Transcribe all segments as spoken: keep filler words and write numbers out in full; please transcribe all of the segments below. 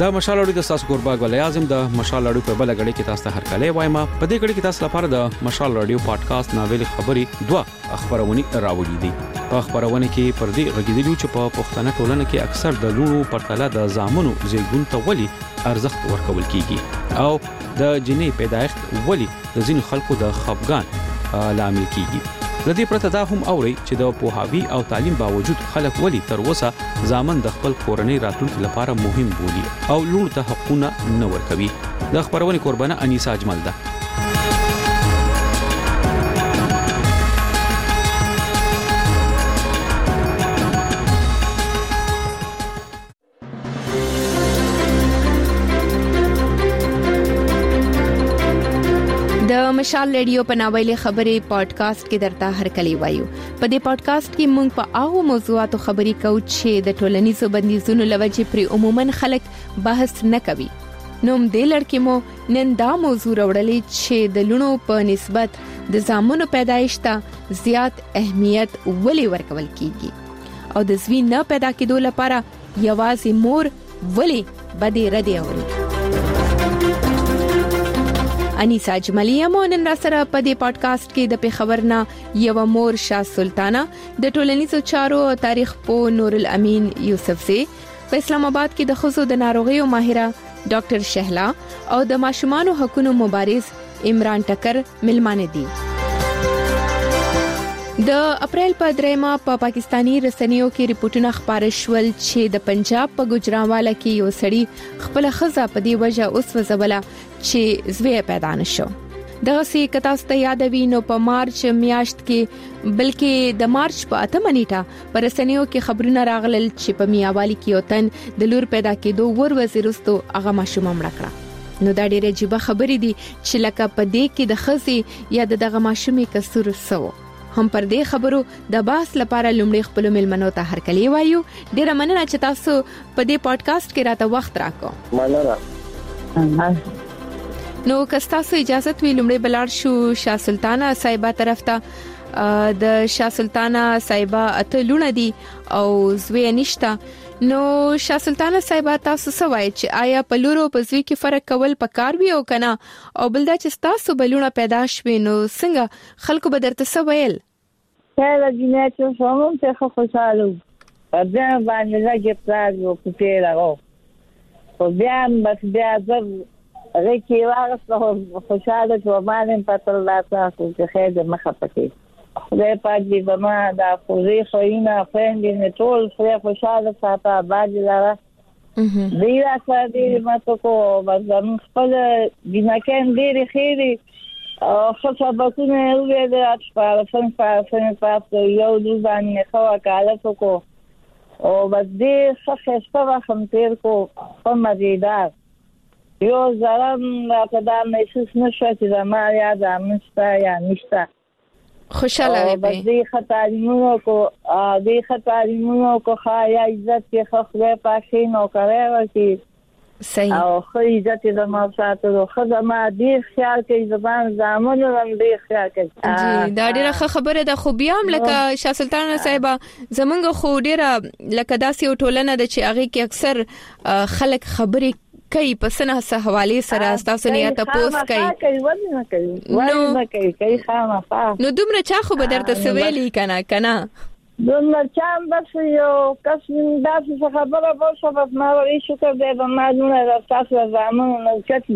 دا مشال اړو د تاسو قربا غل اعظم د مشال اړو په بل غړي کې تاسو ته هر کله وایم په دې غړي کې تاسو لپاره د مشال رادیو پادکاسټ ناویل خبري دوا خبرونه راوړي دي په خبرونه کې پر دې غږیدلو چې په پښتنه ټولنه کې اکثر د لونو پرتله د زامنو زیګون ته ولي ارزښت ورکول کیږي او د جنې پیدایښت ولي د ځینو خلکو د خپګان لامل کیږي. لدې پرته دا هم اوري چې د پوهاوی او تعلیم باوجود خلک ولي تر اوسه ځامن د خپل کورنۍ راتلونکو لپاره مهم بولي او لور ته حقونه نه ورکوي. د خبرونه قربانه انیسا اجمل ده. د مشال رادیو په ناویلې خبرې پادکاسټ کې درته هر کلی وایو. په دې پادکاسټ کې موږ په هغه موضوعاتو خبرې کوو چې د ټولنیزو بندیزونو لوجې پر عموما خلک بحث نه کوي. نو دې لړکې مو نن دا موضوع راوړلې چې د لونو په نسبت د زامنو پیدایښت ته زیات اهمیت ولې ورکول کیږي او د زوی نه پیدا کېدو لپاره یوازې مور ولې بده ردی اوري. انیسا اجملی مونن را سره په دې پادکاسټ کې د پیښورنا یو مور شاه سلطانه د ټولنیزو چارو او تاریخ په نور الامین یوسف زی په اسلام آباد کې د خزو د ناروغیو ماهره ډاکټر شهلا او د ماشومانو حقوقو مبارز عمران ټکر ملمانه دي. د اپریل په دریمه په پا پاکستانی رسنیو کې ریپورتونه خبر شول چې د پنجاب په ګجرانواله کې یو سړی خپل خزه په دی وجه اوس وزوله چې زوی پیدا نشو. دغه سي کتاسته یادوي نو په مارچ میاشت کې بلکې د مارچ په اتمه نیټه پر رسنیو کې خبرونه راغلل چې په میاوالي کې وطن د لور پیدا کېدو ور وزیرستو هغه ماشوم مړ کړه. نو دا ډېره عجیب خبرې دي چې لکه په دې کې د خزي یا دغه ماشومې کسر سو. هم پر دې خبرو د بحث لپاره لومړی خپل ملمنو ته هر کلی وایو. ډیره مننه چې تاسو په دې پادکاسټ کې راته وخت راکو. مننه. نو که تاسو اجازه وي لومړی بلار شو شاه سلطانه صاحبہ طرف ته د شاه سلطانه صاحبہ اته لونه دي او زوی نشتا. نو شاه سلطانه صاحبہ تاسو سوای چې آیا په لورو په زوی کې فرق کول پکار وي او کنه او بل دا چې تاسو بلونه پیدا شوي نو څنګه خلکو به درته سوایل؟ کله جنې چې څومره ته خوشاله و بیا باندې راځي پلاو په پیراو او بیا بس بیا زر رکی واغسته خوشاله چې باندې پتل لاسه چې خیر مخه پکې خدای پاک دې بما دا خوځي خوینه فهمې نه ټول خدای خوشاله ساته باندې لاره دې راځه دې ماته کو بس زمون خپل جنکان دې خېری او خاصه بکونه وې د اټپاره فن فن فاست یو د باندې خوا کاله کو او بس دې څه څه هم تیر کو په مزیدار یو زرم راکدا مې څه نشو چې ما یاد امستا یا نشتا خوشاله وي به دې خطرونو کو دې خطرونو کو خایا عزت کې خخره پاشي نو کوي ورتي صحیح او خو عزت د ما ساتلو خدامه دې خیال کې زبان زامنو هم دې خیال کوي. جی دا ډیره خبره ده خو بیا هم لکه شاه سلطانه صاحبہ زمونږ خو ډیره لکه داسې ټولنه د چې هغه کې اکثر خلک خبرې کوي په سنه سه حواله سره تاسو نه تاسو کوي کوي ونه کوي ونه کوي کوي خامخا نو دومره چا خو به درته سویلی کنه کنه دومره چا بس یو کس من داسې خبره به شپه ما وری شو کړه به ما نه تاسو زمون نو کتی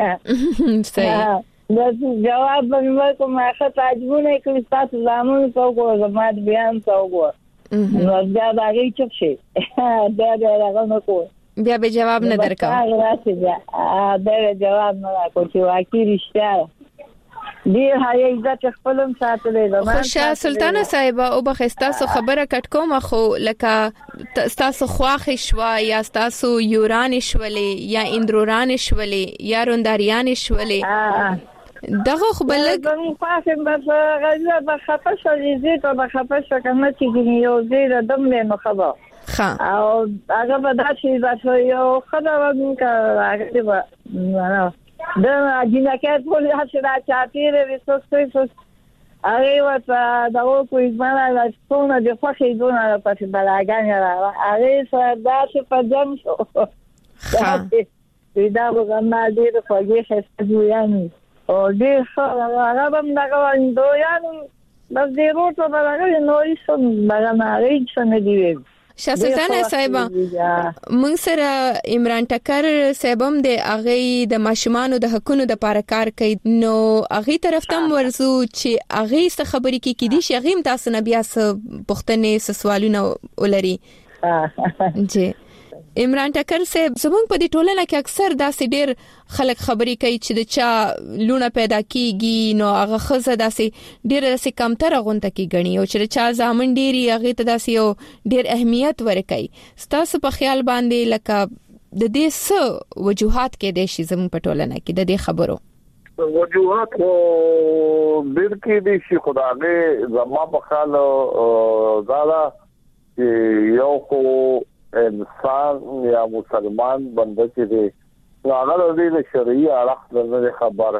صحیح دا جواب به کوم اخه تعجبونه کوي تاسو زمون په وګورئ زمات بیان تا وګورئ نو دا راغی چې شي دا دا راغنه کو بیا به جواب نه درکاو. راځي بیا دا جواب نه راکو چې واقعي رښتیا دی هاي عزت خپلم ساتلې ده. خو شاه سلطانه صاحبہ او بخستا سو خبره کټ کوم خو لکه تاسو خواخ شوا یا تاسو یوران شولې یا اندروران شولې یا رونداریان شولې دغه خو بلګ زموږ خاصم بس غزه په خپه شولې زه ته په خپه شو کنه چې یو زیره دم له خبر او هغه په داسې باسو یو خدای ورکړه هغه به دا جنکات په هڅه راځي ریسورس ریسورس هغه وته دا کوی ځمانه لا څونه د خوښې دونه پاتې بلاګان را هغه سره داسې په جام شو دا وګورم ډېر خوږې خسته جوړیان او ډېر ښه هغه هم دغه دویان بس دې روټو باندې نو هیڅ نه نه څنګه دی شاه سلطان صاحب موږ سره عمران ټکر صاحب هم د اغه د ماشومان د حقونو د لپاره کار کوي نو اغه طرف ته ورزو چې اغه څه خبرې کې کیدي شي اغه تاسو نه بیا څه پوښتنې سوالونه ولري جی عمران ټکر صاحب زموږ په دې ټولنه کې اکثر داسې ډېر خلک خبرې کوي چې د چا لونه پیدا کیږي نو هغه خزه داسې ډېر داسې کمتر غونټه کې غني او چې چا ځامن ډېری هغه ته داسې یو ډېر اهمیت ورکړي ستاسو په خیال باندې لکه د دې څه وجوهات کې د شي زموږ په ټولنه کې د دې خبرو وجوهات او ډېر کې دي چې خدای زما په خیال زاده یو کو انسان یا مسلمان بنده چې دی هغه د شرعي اړخ نه خبر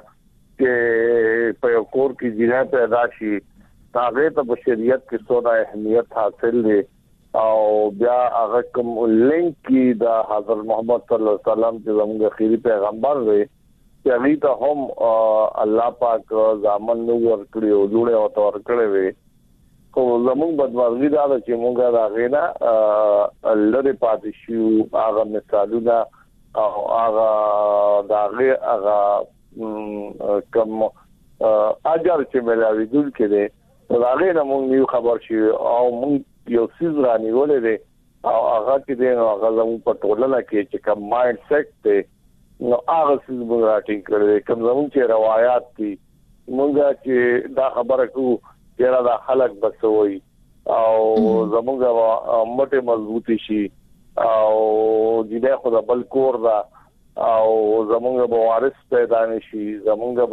چې په کور کې جنہ پیدا شي هغه ته په شریعت کې څوره اهمیت حاصل دی او بیا هغه کوم لینک کې د حضرت محمد صلی الله علیه وسلم چې زموږ اخیری پیغمبر دی چې هغه ته هم الله پاک ځامن نو ورکړي او جوړه او تور کړی وي کو زموږ بدمرغي دا چې موږ راغینا لری پاتې شو هغه مثالونه او هغه داغه هغه کوم اجر چې ملاوي دل کړي راغینا موږ یو خبر شي او موږ یو سیز رانی ولې دي او هغه چې دی هغه زموږ په ټولنه کې چې کوم مایند سیټ دی نو هغه سیز موږ راټینګ کړی کوم زموږ چې روایت دي موږ چې دا خبره کوو چیرې دا خلک بسوي او زمونږه مټه مضبوطی شي او دې خو بل کور دا او زمونږه به وارث پیدا نشي زمونږه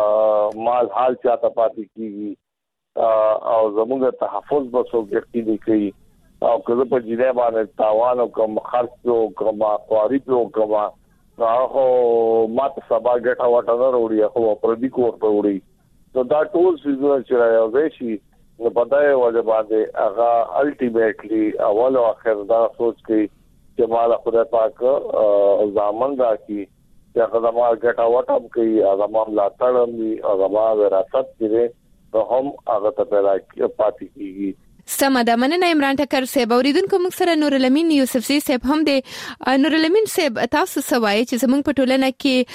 به مال حال چاته پاتې کیږي او زمونږه تحفظ به څوک کوي کوي او کله په دې باندې تاوان او کوم خرڅ او کوم قواري او کوم هغه ماته سبا ګټه وټه نه وروړي خو پر دې کور ته وروړي نو دا ټول څه چې راځي شي نو پدای وجه باندې هغه الټیمیټلی اول او اخر دا سوچ کوي چې مال خدای پاک ځامن راکړي چې هغه ما ګټه وټم کوي هغه ما لاتړم هغه ما وراثت کړي نو هم هغه ته پیدا پاتې کیږي سمه د مننه عمران ټکر صاحب اوریدونکو موږ سره نور الامین یوسف صاحب هم دی نور الامین صاحب تاسو سوای چې زموږ په ټولنه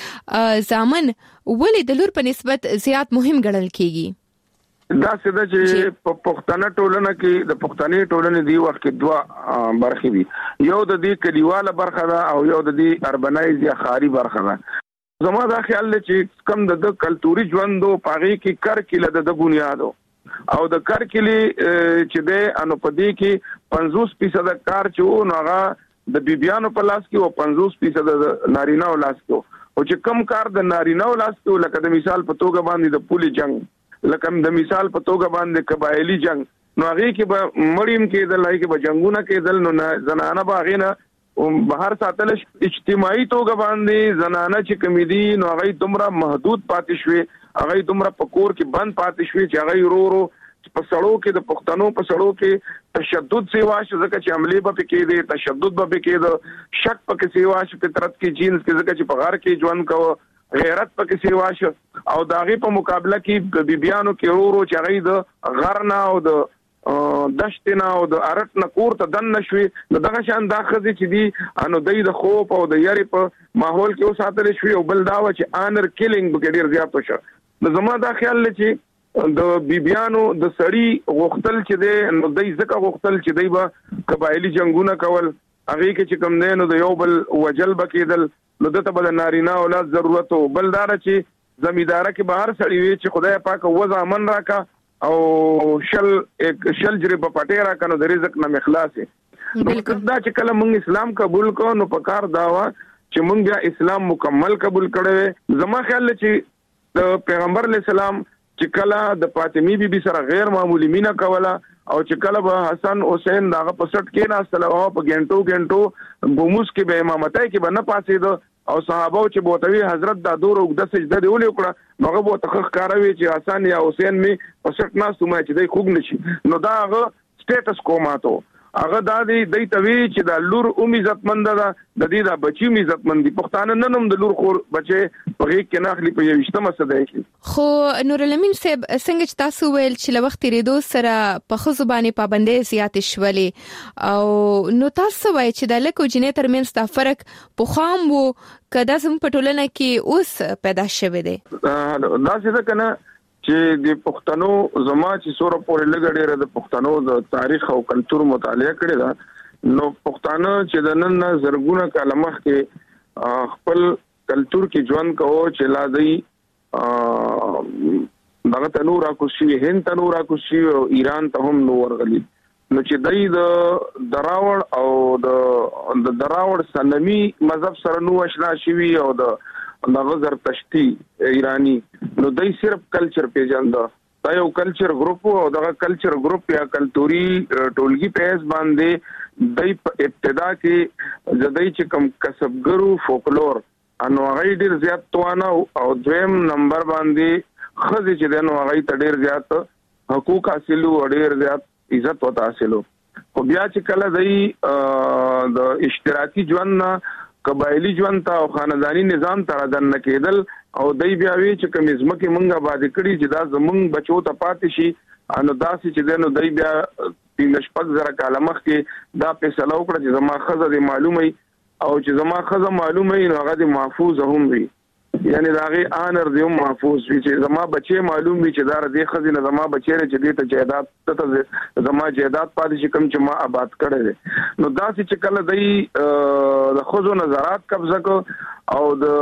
کې ځامن ولې د لور په نسبت زیات مهم ګڼل کیږي دا څه چې په پښتنه ټولنه کې د پښتني ټولنې دی وخت کې دوا برخې دي یو د دې کلیواله برخه ده او یو د دې اربنایز یا خاري برخه ده زما دا خیال دی چې کم د کلتوري ژوندو پاغي کې کر کې د بنیادو او د کار کلی چې د انو پدې کې پنځوس فیصد کار چې نو هغه د بیبيانو په لاس کې او پنځوس فیصد د نارینه‌و لاس کې او چې کم کار د نارینه‌و لاس کې لکه د مثال په توګه باندې د پولي جنگ لکه د مثال په توګه باندې قبایلی جنگ نو هغه کې به مړیم کې د لای کې به جنگونه کېدل نو زنانه باغینه بهر ساتل اجتماعي توګه باندې زنانه چې کمیدي نو هغه دومره محدود پاتې شوي هغه دومره پکور کې بند پاتې شوي چې هغه ورو ورو په سړو کې د پښتنو په سړو کې تشدد سیوا شو ځکه چې عملی به پکې دي تشدد به پکې دي شک پکې سیوا شو فطرت کې جینز کې ځکه چې په غار کې ژوند کوو غیرت پکې سیوا شو او داغه په مقابله کې بیبيانو کې ورو ورو چې هغه د غرنا او د دشتنا او د ارت نکور ته دن نشوي نو دغه شان دا خزي چې دي انو دای د خوف او د یاري په ماحول کې وساتل شوی او بل دا و چې انر کیلینګ به ډیر زیات وشو نو زما دا خیال چې د بیبيانو د سړی غختل چې دی نو دای زکه غختل چې دی به قبایلی جنگونه کول هغه کې چې کم نه نو د یو بل وجل بکیدل نو دته بل نارینه اولاد ضرورت او بل دار چې زمیدار کې بهر سړی وي چې خدای پاک وځه امن راکا او شل ایک شل جری په پټه را کنو د رزق نه مخلاصي بالکل دا چې کله موږ اسلام قبول کوو نو په کار داوا چې موږ بیا اسلام مکمل قبول کړو زما خیال چې د پیغمبر علی السلام چې کله د فاطمی بیبي سره غیر معمولی مینا کوله او چې کله به حسن حسین داغه پسټ کې ناستله او په ګنټو ګنټو بوموس کې به امامتای کې به نه پاسېدو او صحابه چې بوتوي حضرت دا دور او د سجده دی ولې وکړه نو هغه بو تخخ کاروي چې حسن یا حسین می پسټ ناستو ما چې دی خوګ نشي نو دا هغه سټیټس کوماتو هغه دا دی د توی چې د لور اومي عزتمند ده د دې د بچي اومي عزتمند دي پښتانه ننم د لور خور بچي په غیږ کې ناخلي په یوشتمه صدای کې. خو نور الامین صاحب څنګه چې تاسو ویل چې لوخت تیریدو سره په خزو باندې پابندۍ زیات شولې او نو تاسو وایي چې د لکو جنې ترمنځ دا فرق په خام وو کدا زم په ټولنه کې اوس پیدا شوه دی. دا څه کنه چې د پښتنو زما چې سوره پورې لګړې د پښتنو د تاریخ او کلچر مطالعه کړی دا نو پښتانه چې د نن زرګونه کاله مخکې خپل کلچر کې ژوند کوو چې لا دی دغه تنور اکوشي هند تنور اکوشي او ایران ته هم نو ورغلي نو چې دای د دراوړ او د د دراوړ سنمي مذهب سره نو آشنا شوي او د دغه زرتشتي ایرانی نو دای صرف کلچر پیژاند دا یو کلچر ګروپ او دغه کلچر ګروپ یا کلتوري ټولګي پیس باندې دای په ابتدا کې زدای چې کم کسبګرو فولکلور انو هغه ډیر زیات توانه او دویم نمبر باندې خزي چې دنو هغه ډیر زیات حقوق حاصلو ډیر زیات عزت وته حاصلو خو بیا چې کله دای د اشتراکي ژوند قبایلی ژوند ته او خاندانی نظام ته دن کېدل او دای بیا وی چې کمیزمه کې مونږه باندې کړی چې دا زمونږ بچو ته پاتې شي انو داسې چې دنو دای بیا د شپږ زره کاله مخکې دا فیصله وکړه چې زما خزه دې معلومه او چې زما خزه معلومه نو هغه دې محفوظ هم وي یعنی دا غي انر دې محفوظ وي چې زما بچي معلوم وي چې دا دې خزه نه زما بچي نه چې دې ته جیدات ته زما جیدات پاتې شي کوم چې ما آباد کړي نو داسې چې کله دای د خزو نظارات قبضه کو او د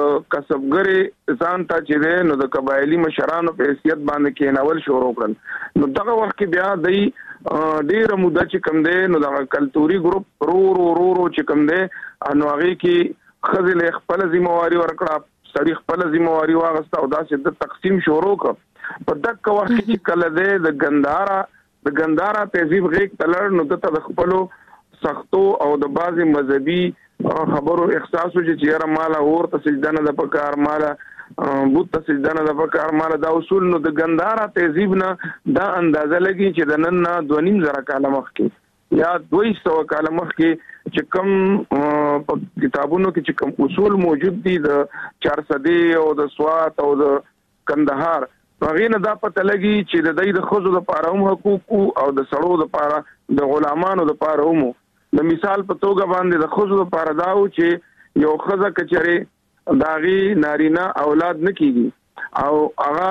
کسبګری ځان ته چې ده نو د قبایلی مشرانو په حیثیت باندې کېناول شروع کړل نو دغه وخت کې بیا دای ډیر موده چې کم ده نو د کلتوري ګروپ رو رو رو رو چې کم ده انو هغه کې خزل خپل ذمہواری ورکړه سړي خپل ذمہواری واغسته او دا چې د تقسیم شروع کړ په دغه وخت کې کله ده د ګندارا د ګندارا تهذیب غیک تلر نو د خپلو سختو او د بازي مذهبي خبرو احساس چې چیرې مالا اور ته سجده نه د پکار مالا بوت ته سجده نه د پکار مالا دا اصول نو د ګندارا تهذیب نه دا اندازه لګي چې د نن نه دوه نیم زره کاله مخکې یا دوه سوه کاله مخکې چې کوم په کتابونو کې چې کوم اصول موجود دي د چارسدي او د سوات او د کندهار هغه نه دا پته لګي چې د دې د خزو د پاره هم حقوق او د سړو د پاره د غلامانو د پاره هم د مثال په توګه باندې د خزو د پاره داو چې یو خزه کچره داغي نارینه اولاد نه کیږي او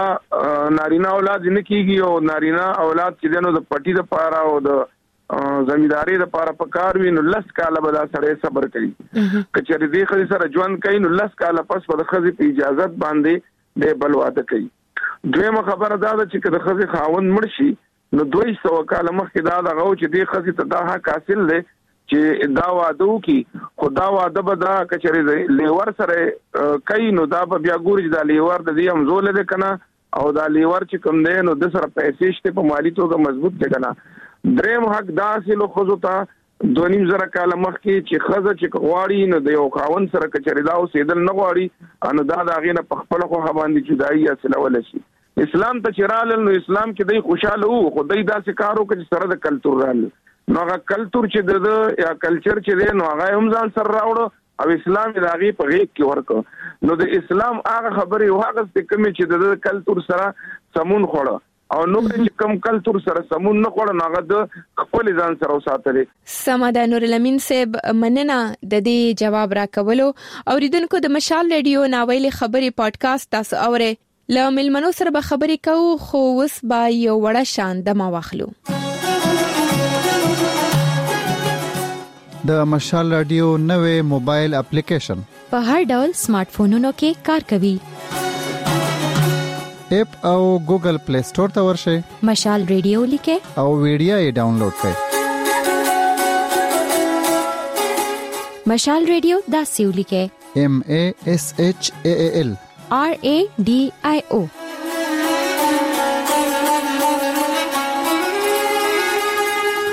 هغه نارینه اولاد نه کیږي او نارینه اولاد چې دنو د پټي د پاره او د زمینداری د پاره پکار وینو لس کاله به دا سره صبر کوي کچره دې خزي سره ژوند کوي نو لس کاله پس په خزي په اجازه باندې د بلواده کوي دویمه خبره دا ده چې د خزي خاوند مرشي نو دوه سوه کاله مخکې دا دغه چې دې خزي ته دا حق حاصل دی چې دا واده کی خدا واده به دا کچره لیور سره کوي نو دا بیا ګوري دا لیور د دې هم زول ده کنه او دا لیور چې کوم دی نو د سره پیسې شته په مالی توګه مضبوط دی کنه دریم حق داسې لو خزو ته دوه نیم زره کاله مخکې چې خزه چې غواړي نو د یو خاوند سره کچری دا اوسېدل نه غواړي انو دا د هغې نه په خپله خو باندې جدایي حاصلولی شي اسلام ته چې رالل نو اسلام کې دی خوشحاله وو خو دی داسې کار وکړه چې سره د کلتور رالل نو هغه کلتور چې د یا کلچر چې دی نو هغه هم ځان سره راوړه او اسلام د هغې په غیږ کې ورکړه نو د اسلام هغه خبرې واغستې کومې چې د کلتور سره سمون خوړه او نو چې کم کلتور سره سمون نه خوړ نه غد خپل ځان سره وساتلې سماده نور الامین صاحب مننه د دې جواب راکولو اوریدونکو د مشال رادیو ناویل خبري پادکاسټ تاسو اوره ل ملمنو سره به خبري کوو خو وس با یو وړه شان د ما واخلو د مشال رادیو نوې موبایل اپلیکیشن په هر ډول سمارټ فونونو کې کار کوي اپ او ګوګل پلی سٹور ته ورشئ مشال ریډیو لیکه او ویډیو یې ډاونلوډ کړئ مشال ریډیو دا سیو لیکه M A S H A A L R A D I O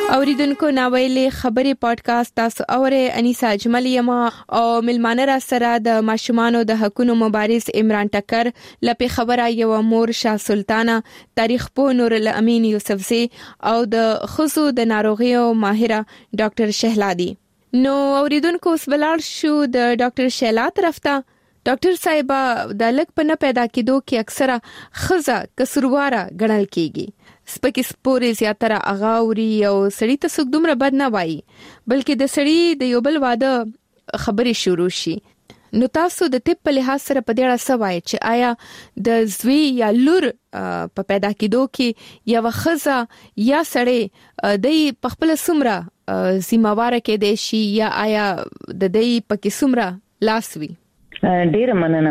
اوریدونکو ناویلې خبري پادکاسټ تاسو اورئ. انیسا اجمل یما او ملمانه را سره د ماشومانو د حقوقو مبارز عمران ټکر لپاره خبره یو مور شاه سلطانه تاریخ په نور الامین یوسفزی او د خصو د ناروغیو ماهره ډاکټر شهلادي. نو اوریدونکو سبلار شو د ډاکټر شهلا طرف ته. ډاکټر صاحب د لک په نه پیدا کېدو کې اکثره خزه کسرواره ګڼل کیږي. سپکې سپورې زیاتره اغاوري او سړی ته څوک دومره بد نه وایي بلکې د سړی د یو بل واده خبرې شروع شي. نو تاسو د طب په لحاظ سره په دې اړه څه وایي چې آیا د زوی یا لور په پیدا کېدو کې یو خزه یا سړی د په خپل سمره ذمہوار کې دی شي یا آیا د دې پکې سمره لاس وي؟ ډیر مننه.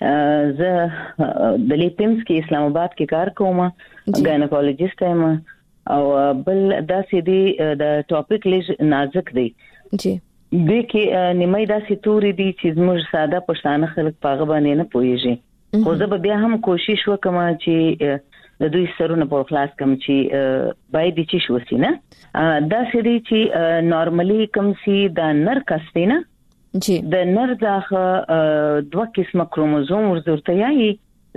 زه د لیپمس کې اسلام آباد کې کار کوم، ګاینکولوژیست یم او بل دا سیدی د ټاپک لږ نازک دی. جی د کې نیمه دا سیتوري دي چې موږ ساده پښتانه خلک پاغه باندې نه پوهیږي. خو زه به بیا هم کوشش وکم چې د دوی سرونه په خلاص کم چې باید چې شو سینه دا سیدی چې نارملی کم سي د نر کستینه جی د نر ځخه دوه قسمه کروموزوم ورته یایي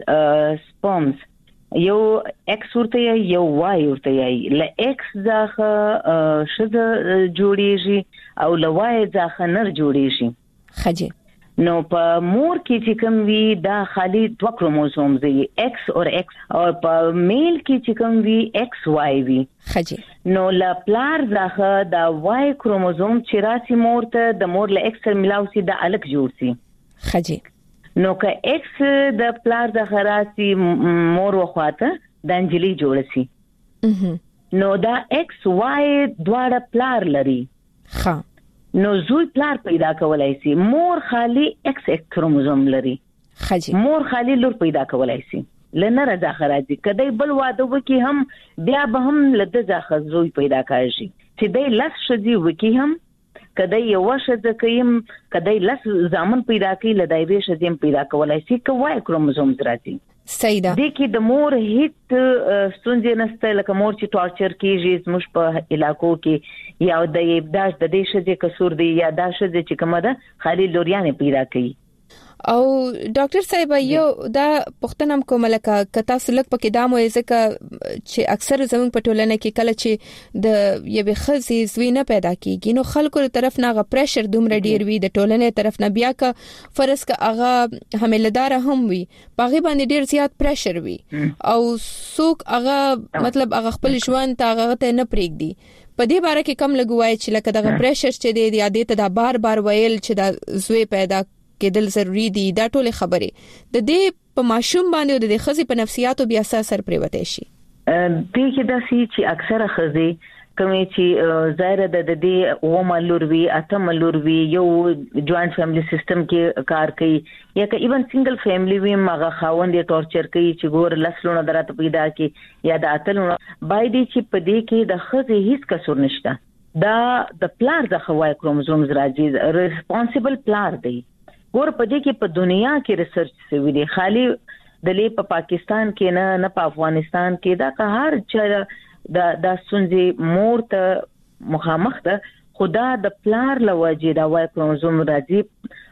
سپومز، یو ایکس ورته یایي یو وای ورته یایي. ل ایکس ځخه شذ جوړیږي او ل وای ځخه نر جوړیږي. خجه نو په مور کې چې کوم وی دا خالي دوه کروموزوم دي ایکس او ایکس، او په میل کې چې کوم وی ایکس وای وی. خجه نو ل پلار ځخه دا وای کروموزوم چې راسي مور ته د مور ل ایکس سره ملاوي د الګ جوړ سي. خجه نو که ایکس د پلار ځخه راسي مور وخواته د انجلی جوړ سي. نو دا ایکس وای دواړه پلار لري. ها نو زوی پلار پیدا کولای سي. مور خالی ایکس ایکس کروموزوم لري. خجه مور خالی لور پیدا کولای سي. لنره ځخه راځي کدی بل واده وکي هم بیا به هم لده ځخه زوی پیدا کاږي چې دای لس شدي وکي هم کدی یو شد کيم کدی لس زامن پیدا کوي لدای به شدي پیدا کولای سي کوای کروموزوم راځي. صحیح ده. د کې د مور هیڅ ستونزې نشته لکه مور چې ټارچر کیږي زموږ په علاقو کې یا د ابداش د دې شدي قصور دی یا دا شدي چې کومه ده خالي لوريانه پیدا کوي. او ډاکټر صاحب یو دا پښتنم کوم لکه کتا سلک پکې دامو ځکه چې اکثر زموږ په ټولنه کې کله چې د یوې خزي زوی نه پیدا کیږي نو خلکو تر طرف نه غ پریشر دومره ډیر وي د ټولنې طرف نه بیا که فرض ک هغه حاملدار هم وي پاغي باندې ډیر زیات پریشر وي او څوک هغه مطلب هغه خپل ژوند ته هغه ته نه پریږدي. په دې باره کې کم لګوای چې لکه دغه پریشر چې دی د عادت دا بار بار ویل چې دا زوی پیدا کېدل ضروری دي دا ټول خبره د دې په ماشوم باندې د خزي په نفسیاتو بیا اثر پریوته شي. دې کې دا سي چې اکثره خزي کومې چې ظاهر د دې و مالور وی اتم مالور وی یو جوائنٹ فیملی سیستم کې کار کوي یا که ایون سنگل فیملی وی ماغه خاوند ټورچر کوي چې ګور لسلونه درته پیدا کی یا د اتلونه بای دي چې په دې کې د خزي هیڅ قصور نشته. دا د پلار د خوای کروموزومز راځي ریسپانسیبل پلار دی. ګور په دې کې په دنیا کې ریسرچ شوی دی خالی د لې په پاکستان کې نه نه په افغانستان کې دا که هر چې د د سنځي مور ته مخامخ ده خدا د پلار لوجه دا وای کروموزوم راځي.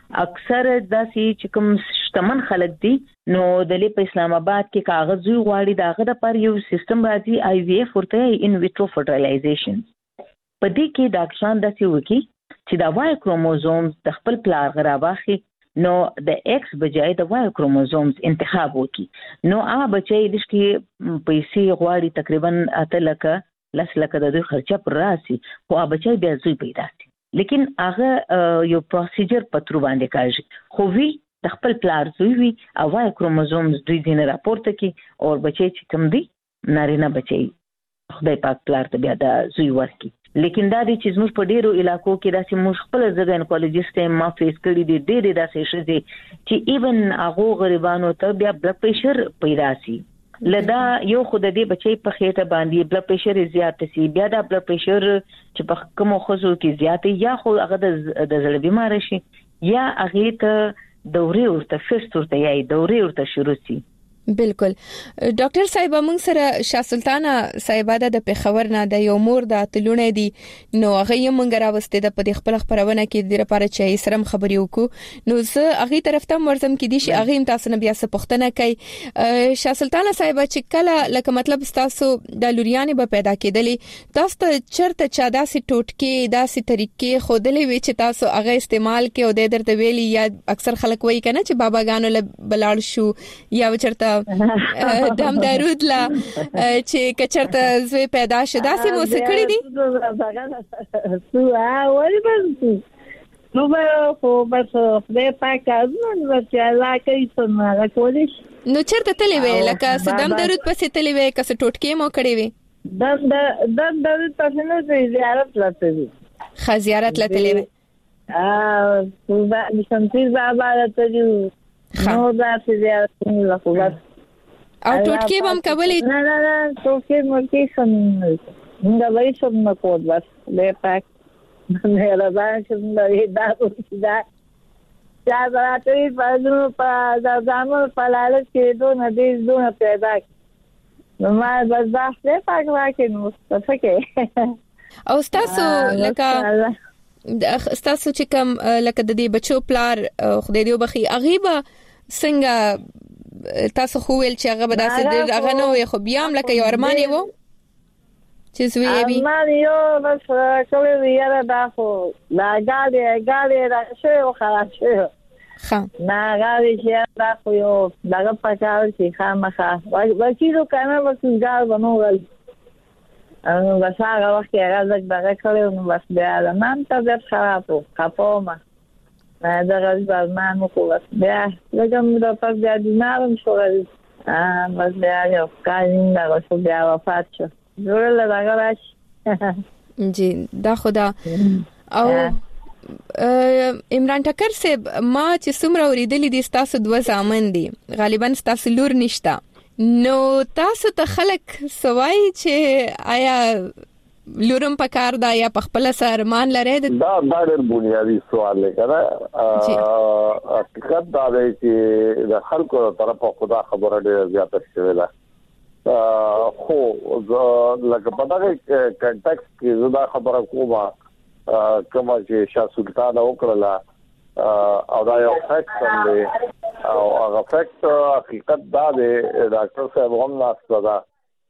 اکثر داسې چې کوم شتمن خلک دي نو د لې په اسلام آباد کې کاغذ غواړي داغه د پر یو سیستم راځي آی وی اف ورته ان ویټرو فرټیلایزیشن. په دې کې ډاکټران داسې وکي چې دا وای کروموزوم د خپل پلار غراواخي نو د ایکس بجای د وای کروموزومز انتخاب وکي. نو هغه بچي د شي پیسې غواړي تقریبا اته لکه لس لکه د دوی خرچه پر راسي خو هغه بچي بیا زوی پیدا شي لیکن هغه یو پروسیجر پترو باندې کاږي خو وی د خپل پلار زوی وی او وای کروموزومز دوی دینه راپورته کی او بچي چې کم دي نارینه بچي خدای پاک پلار ته بیا د زوی ورکی. لیکن دا دي چې زموږ په ډیرو علاقو کې داسې موږ خپل ګاینکولوژیست ما فیس کړی دي ډېر داسې شې دي چې ایون هغه غریبانو ته بیا بلډ پریشر پیدا شي. لدا یو خود دې بچي په خېټه باندې بلډ پریشر زیات شي بیا دا بلډ پریشر چې په کوم خوځو کې زیات یا خو هغه د زړه بیمار شي یا هغه ته دوري ورته فست ورته یا دوري ورته شروع شي. بالکل ډاکټر صاحب موږ سره شاه سلطانه صاحبہ د پیښور نه د یو مور د تلونه دي نو هغه یې موږ راوسته د په خپل خبرونه کې د لپاره چې سرم خبري وکړو نو زه هغه طرف ته ورزم کې دي چې هغه تاسو نه بیا څه پوښتنه کوي شاه سلطانه صاحبہ چې کله لکه مطلب تاسو د لوریانې به پیدا کېدلې تاسو ته چرته چا داسې ټوټکې داسې طریقې خودلې وي چې تاسو هغه استعمال کې او د درته ویلي یا اکثر خلک وایي کنه چې باباګانو له بلاړ شو یا چرته دم درود لا چې کچرته زوی پیدا شدا سي مو سکړی دي تو اوري بس نو به خو بس د پاکازو نو چې الله کوي څنګه راکولیش نو چرته تلې وې لکه صدام درود پسې تلې وې کس ټوټکې مو کړې وې د د د درود پسې نو زیارت لته وي خ زیارت لته وې ا تو به شمسیر بابا ته نو دا چې زیارت نه لخوا او ټوټکې هم کولې نه نه نه ټوټکې مورکې سم دا وایي سم نه کوډ بس له پاک نه راځي چې دا دا دا راځي په دغه په دا ځامل په لاله کې دوه نه دي دوه پیدا نو ما بس دا څه پاک واکې نو څه کې او تاسو لکه تاسو چې کوم لکه د دې بچو پلار خدای دې وبخي اغيبه څنګه تاسو خو ویل چې هغه به داسې ډېر هغه نو خو بیا هم لکه یو ارمان یې وو چې زوی یې وي ارمان یو بس کله ویره دا خو لا غاړې غاړې راشه او خلاص ښه نه غاړې چې دا خو یو دغه پچاو چې خامخا وکیلو کنه وکیلګار بنوغل نو بس هغه وخت یې راځک دغه کړو نو بس بیا نن ته د خرابو کپوما دا غږ ما مو کو بس بیا لږم د پاک بیا دینارم شوړل ا بس بیا یو کاین دا شو بیا وفات شو جوړل دا غواش جی دا خدا او عمران ټکر صاحب ما چې څومره اوریدلې دي تاسو دوه ځامن دي غالبا تاسو لور نشتا نو تاسو ته خلک سوای چې آیا لورم پکار دا یا خپل سرمان لري دا دا ډېر بنیادی سوال دی کنه حقیقت دا دی چې د خلکو طرفه خدا خبره ډېره زیاته شوې ده خو لکه په دغه کنټکست کې زدا خبره کومه کومه چې شاه سلطان وکړه او دا یو فیکټ هم دی او هغه فیکټ حقیقت دا دی ډاکټر صاحب هم ناسته ده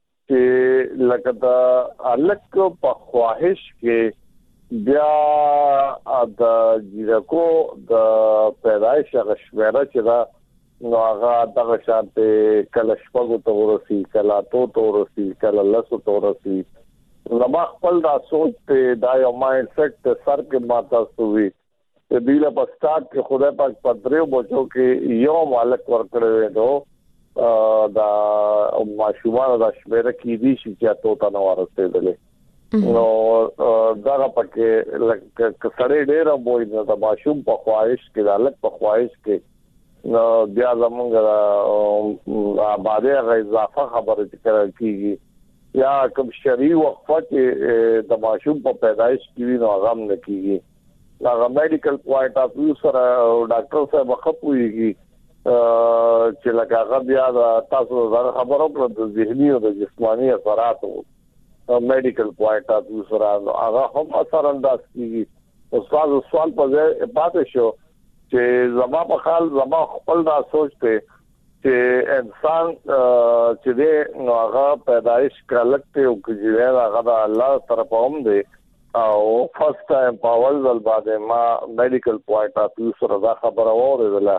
چې لکه دا الک په خواهش کې بیا د جیرکو د پیدایش غشوره چې دا نو هغه دغه شانته کله شپږو ته ورسي کله تو ته ورسي کله لسو ته ورسي نو ما خپل دا سوچ ته دا یو مایند سیټ سر کې ماته سوي د دې په سٹارټ کې خدای پاک پدریو بچو کې یو مالک ورکړی نو دا ماشومان دا شمیره کې دي چې تاسو ته ورسېدلې نو دا پکې لکه کسړې ډېر وایي دا ماشوم په خواهش کې دا لک په خواهش کې نو بیا زمونږ آباده غي اضافه خبره ذکر کیږي یا کوم شرعي وقفه کې د ماشوم په پیدایش کې نو غم نه کیږي دا میډیکل پوینټ اف ویو سره ډاکټر صاحب خپويږي چې لکه هغه بیا تاسو زره خبرو پر د ذهني او د جسماني اثراتو میډیکل پوینټ اف ویو سره هغه هم اثر انداز کیږي استاد سوال په ځای پاتې شو چې زما په خیال زما خپل دا سوچ ته چې انسان چې دې نو هغه پیدایش کړلکته او چې هغه د الله طرف هم دی او فرست ټایم په اول ځل باندې ما میډیکل پوینټ اف ویو سره دا خبره اوریدله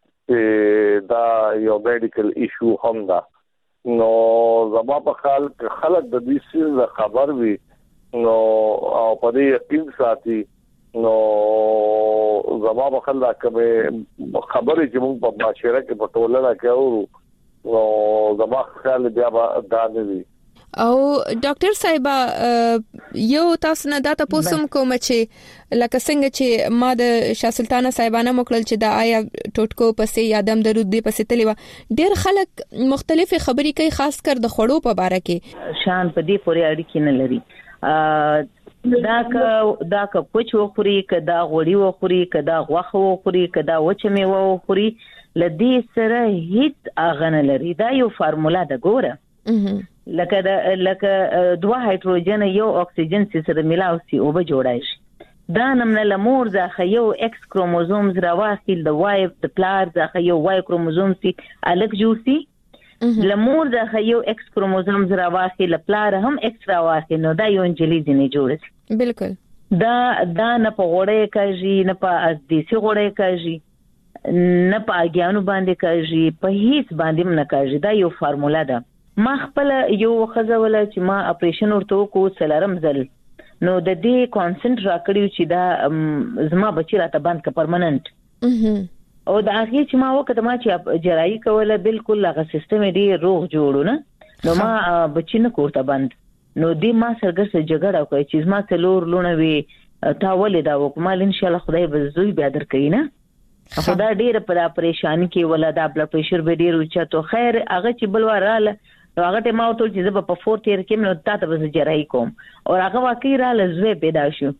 چې دا یو میډیکل ایشو هم ده نو زما په خیال خلک د دې څه خبر وي نو او په دې یقین ساتي نو زما په خیال دا کومه خبرې چې موږ په معاشره کې په ټولنه کې او نو زما خیال بیا دا نه وي او ډاکټر صاحب یو تاسو نه دا تاسو کوم چې لکه څنګه چې ما د شاه سلطانه صاحبانه مکړل چې دا آیا ټوټکو پسې یادم درود دی پسې تلی و ډېر خلک مختلفه خبرې کوي خاص کر د خړو په باره کې شان په دې پورې اړیکې نه لري دا که دا که پچ وخوري کدا غوړي وخوري کدا غوخه وخوري کدا وچه میوه وخوري لدی سره هیڅ اغنه لري. دا یو فارمولا ده ګوره لکه د لکه دوه هایدروجن یو اکسیجن سره ملاو سي او به جوړای شي. دا نمنه لمور ځخه یو ایکس کروموزوم راوخیل د وای د پلار ځخه یو وای کروموزوم سي الګ جوړسي. لمور ځخه یو ایکس کروموزوم راوخیل پلار هم ایکس راوخیل نو دا یو انجلی دي جوړسي. بالکل. دا دا نه په غوړې کاږي نه په ازديسي غوړې کاږي نه په اګیانو باندې کاږي په هیڅ باندې نه کاږي. دا یو فارمولا ده. ما خپل یو خزوله چې ما اپریشن ورته وکړ سلارم زل نو د دې کانسنټ راکړیو چې دا زما بچی راته باندې ک پرمننت او دا هغه چې ما وکړه ما چې جراحي کوله بالکل هغه سیستم دی روغ جوړو نه نو ما بچی نه کوړه باندې نو دې ما سرګر سره جګړه کوي چې ما څلور لونه وی تا ولې دا وکمال ان شاء الله خدای به زوی بیا درکې نه خدا ډیر پر پریشانی کې ولا دا بلډ پريشر به ډیر اوچا تو خیر هغه چې بلواراله هغه ته ما ټول چې زه په فورث ایئر کې نو تا ته به جراحي کوم او هغه واقعي را لزوی پیدا شو.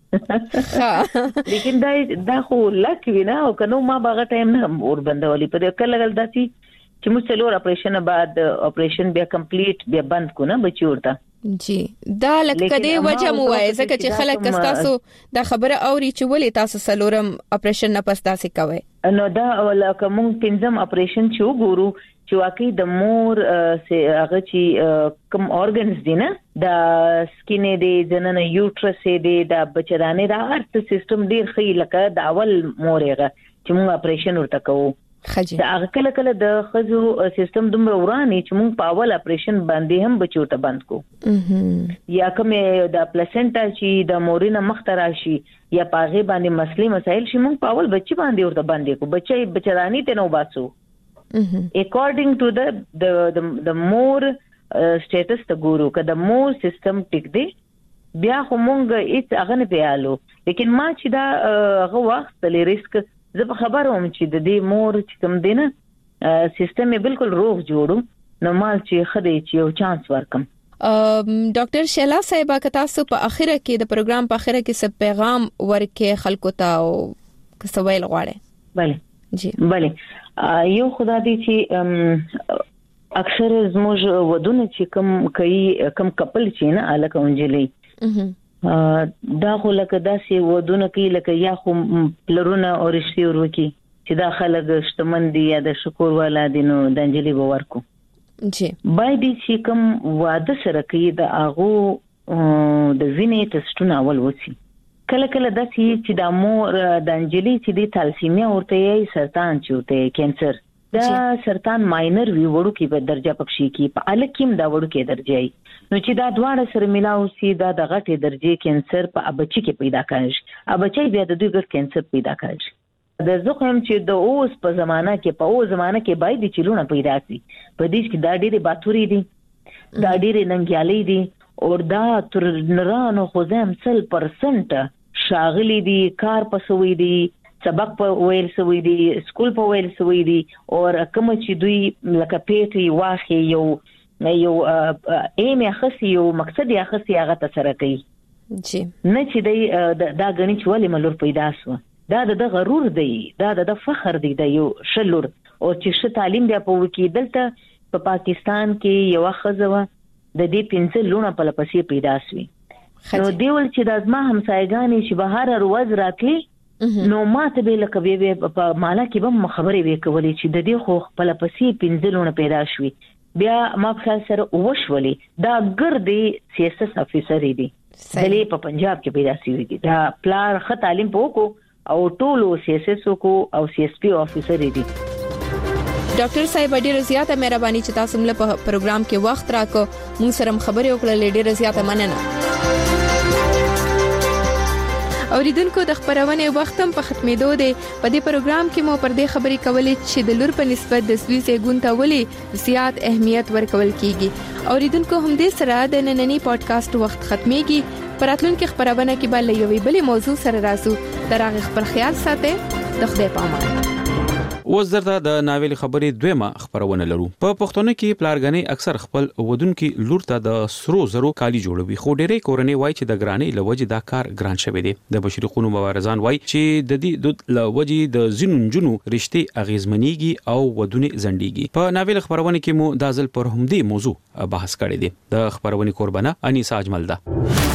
لیکن دا دا خو لک وینا او کنو ما باغه ټایم نه اور بندولې په کله کله داسي چې موږ څلور اپریشن بعد اپریشن بیا کمپلیټ بیا بند کو نه بچی ورته. جی دا لکه دې وجه مو وای ځکه چې خلک تاسو دا خبره اوري چې ولې تاسو سلورم اپریشن نه پس تاسو کوي نو دا ولکه مونږ پنځم اپریشن چې وګورو چې واقعي د مور هغه چې کوم اورګنز دي نه دا سکین دی جننه یوټرس دی دا بچرانه دا ارت سیستم ډیر خې لکه د اول مورغه چې مونږ اپریشن ورته کوو خجی دا هغه کله کله د خزو سیستم دومره ورانه چې مونږ په اول اپریشن باندې هم بچوټه بند کو یا کومه د پلاسنټا چې د مورینه مخترا شي یا پاغه باندې مسلې مسائل شي مونږ په اول بچی باندې ورته باندې کو بچي بچرانی ته نو باسو according to the the the, the more uh, status ته ګورو که د مور سیستم ټیک دی بیا خو مونږ هیڅ هغه نه پیالو لیکن ما چې دا هغه وخت لري ریسک زه په خبر وم چې د دې مور چې کوم دی نه سیستم یې بالکل روغ جوړو نو مال چې خدای چې یو چانس ورکم. ډاکټر شیلا صاحب که تاسو په اخره کې د پروګرام په اخره کې څه پیغام ورکې خلکو ته او څه ویل غواړي؟ بله جی بله یو خدای دی چې اکثر زموږ ودونه چې کوم کوي کوم کپل چې نه الکه انجلی دا خو لکه داسې ودونه کوي لکه یا خو پلرونه او رشتي ورکی چې دا خلک شتمن دي یا د شکر والا دي نو د انجلی به ورکو جی باید چې کوم واده سره کوي د هغه د وینې ټسټونه اول وسی کله کله داسې چې د مور د انجلی چې د تالسیمیا ورته یې سرطان چوته کینسر دا سرطان ماینر وی وړو کې په درجه پکشي کې په الکیم دا وړو کې درجه نو چې دا دواړه سره ملاو سي دا د غټې درجه کینسر په ابچي کې پیدا کېږي ابچي بیا د دوی ګر کینسر پیدا کېږي د زخم چې د اوس په زمانہ کې په اوس زمانہ کې باید د چلونه پیدا سي په دې کې دا ډېری باتوري دي دا ډېری ننګیالي دي او دا تر نرانو خو زم سل پرسنټ شاغلي دي کار پسوي دي سبق په ویل سوي دي سکول په ویل سوي دي او کوم چې دوی لکه پیټي واخي یو یو ایم اخسي یو مقصد یې اخسي هغه ته سره کوي جی نه چې دی دا غني چې ولې ملور پیدا شو دا د غرور دی دا د فخر دی د یو شلور او چې ش تعلیم بیا په وکی دلته په پا پاکستان کې یو خزوه د دې پنځه لونه په لپسې پیدا شوی نو دیول چې د ازما همسایګانی چې بهر روز راتلی نو ماته به لکه به په مالا کې به خبرې وکولې چې د دې خو خپل پسې پنځلونه پیدا شوي بیا ما خپل سره وښولې دا ګردې سیاست افیسر دی دلې په پنجاب کې پیدا شوی دی دا پلار خ تعلیم پوکو او ټولو سیاست کو او سی ایس پی افیسر دی. ډاکټر صاحب ډیره زیاته مهرباني چې تاسو موږ په پروګرام کې وخت راکو موږ سره خبرې وکړلې ډیره زیاته مننه. اوریدونکو د خبرونه وختم په ختمېدو دی په دې پروګرام کې مو پر دې خبرې کولې چې د لور په نسبت د سوي زیګون ته ولې زیات اهمیت ورکول کیږي. اوریدونکو هم دې سره د نننی پودکاسټ وخت ختميږي پراتلونکو خبرونه کې بل یوې بلې موضوع سره راځو تر هغه خپل خیال ساتئ د خدای په امان. اوس درته د ناویل خبرې دویمه خبرونه لرو. په پښتون کې پلارګنې اکثر خپل ودونکو لور ته د سرو زرو کالی جوړوي، خو ډېرې کورنۍ وایي چې د ګرانۍ لوجې دا کار ګران شوی دی. د بشري حقوقو مبارزان وایي چې د دې د لوجې د زینونجونو رشتې اغیزمنېږي او ودونه زندګي. په ناویل خبرونه کې مو د ځل پر همدې موضوع بحث کړی دی. د خبرونه قربانه انیسا اجمل ده.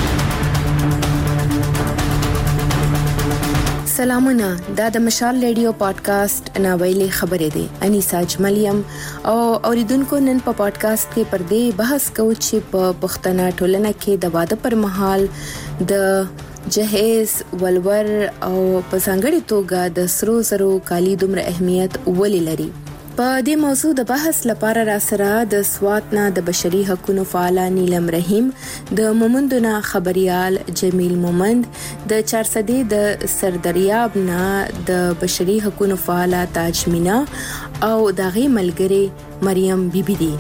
سلامونه، دا د مشال ریډیو پادکاسټ ناویلي خبرې دي. انیسا اجملیم او اوریدونکو نن په پادکاسټ کې پر دې بحث کوو چې په پښتنه ټولنه کې د واده پر مهال د جهیز، ولور او په ځانګړي توګه د سرو زرو کالی دومره اهمیت ولې لري. په دې موضوع د بحث لپاره را سره د سوات نه د بشري حقوقو فعال نیلم رحیم، د مومندونه خبريال جمیل مومند، د چارسدې د سردریاب نه د بشري حقوقو فعال تاج مینا او دغه ملګری مریم بیبي دي.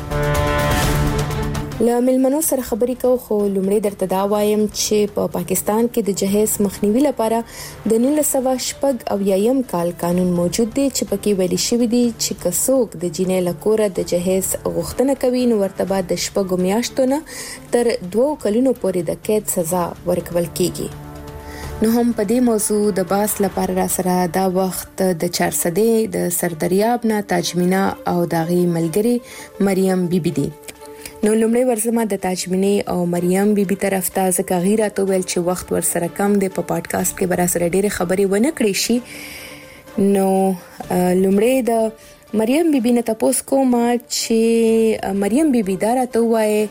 له ملمنو سره خبرې کو، خو لومړی درته دا وایم چې په پا پاکستان کې د جهیز مخنیوي لپاره د نولس سوه شپږ او یایم کال قانون موجود دی چې پکې ویل شوی دی چې کڅوک د جینې لکوره د جهیز غوښتنه کوي نو ورته بعد د شپږو میاشتو نه تر دوه کلونو پورې د قید سزا ورکول کیږي. نو هم په دې موضوع د باس لپاره را سره دا وخت د چارسدې د سردریاب نه تاج مینا او دغه ملګری مریم بیبي دي. نو لومړی ورزما د تاجمنې او مریم بیبي طرف ته ځکه غیره تو ویل چې وخت ور سره کم دی، په پادکاسټ کې برا سره ډېرې خبرې ونه کړې شي. نو لومړی د مریم بیبي نه تاسو کوم چې مریم بیبي دا راته وایي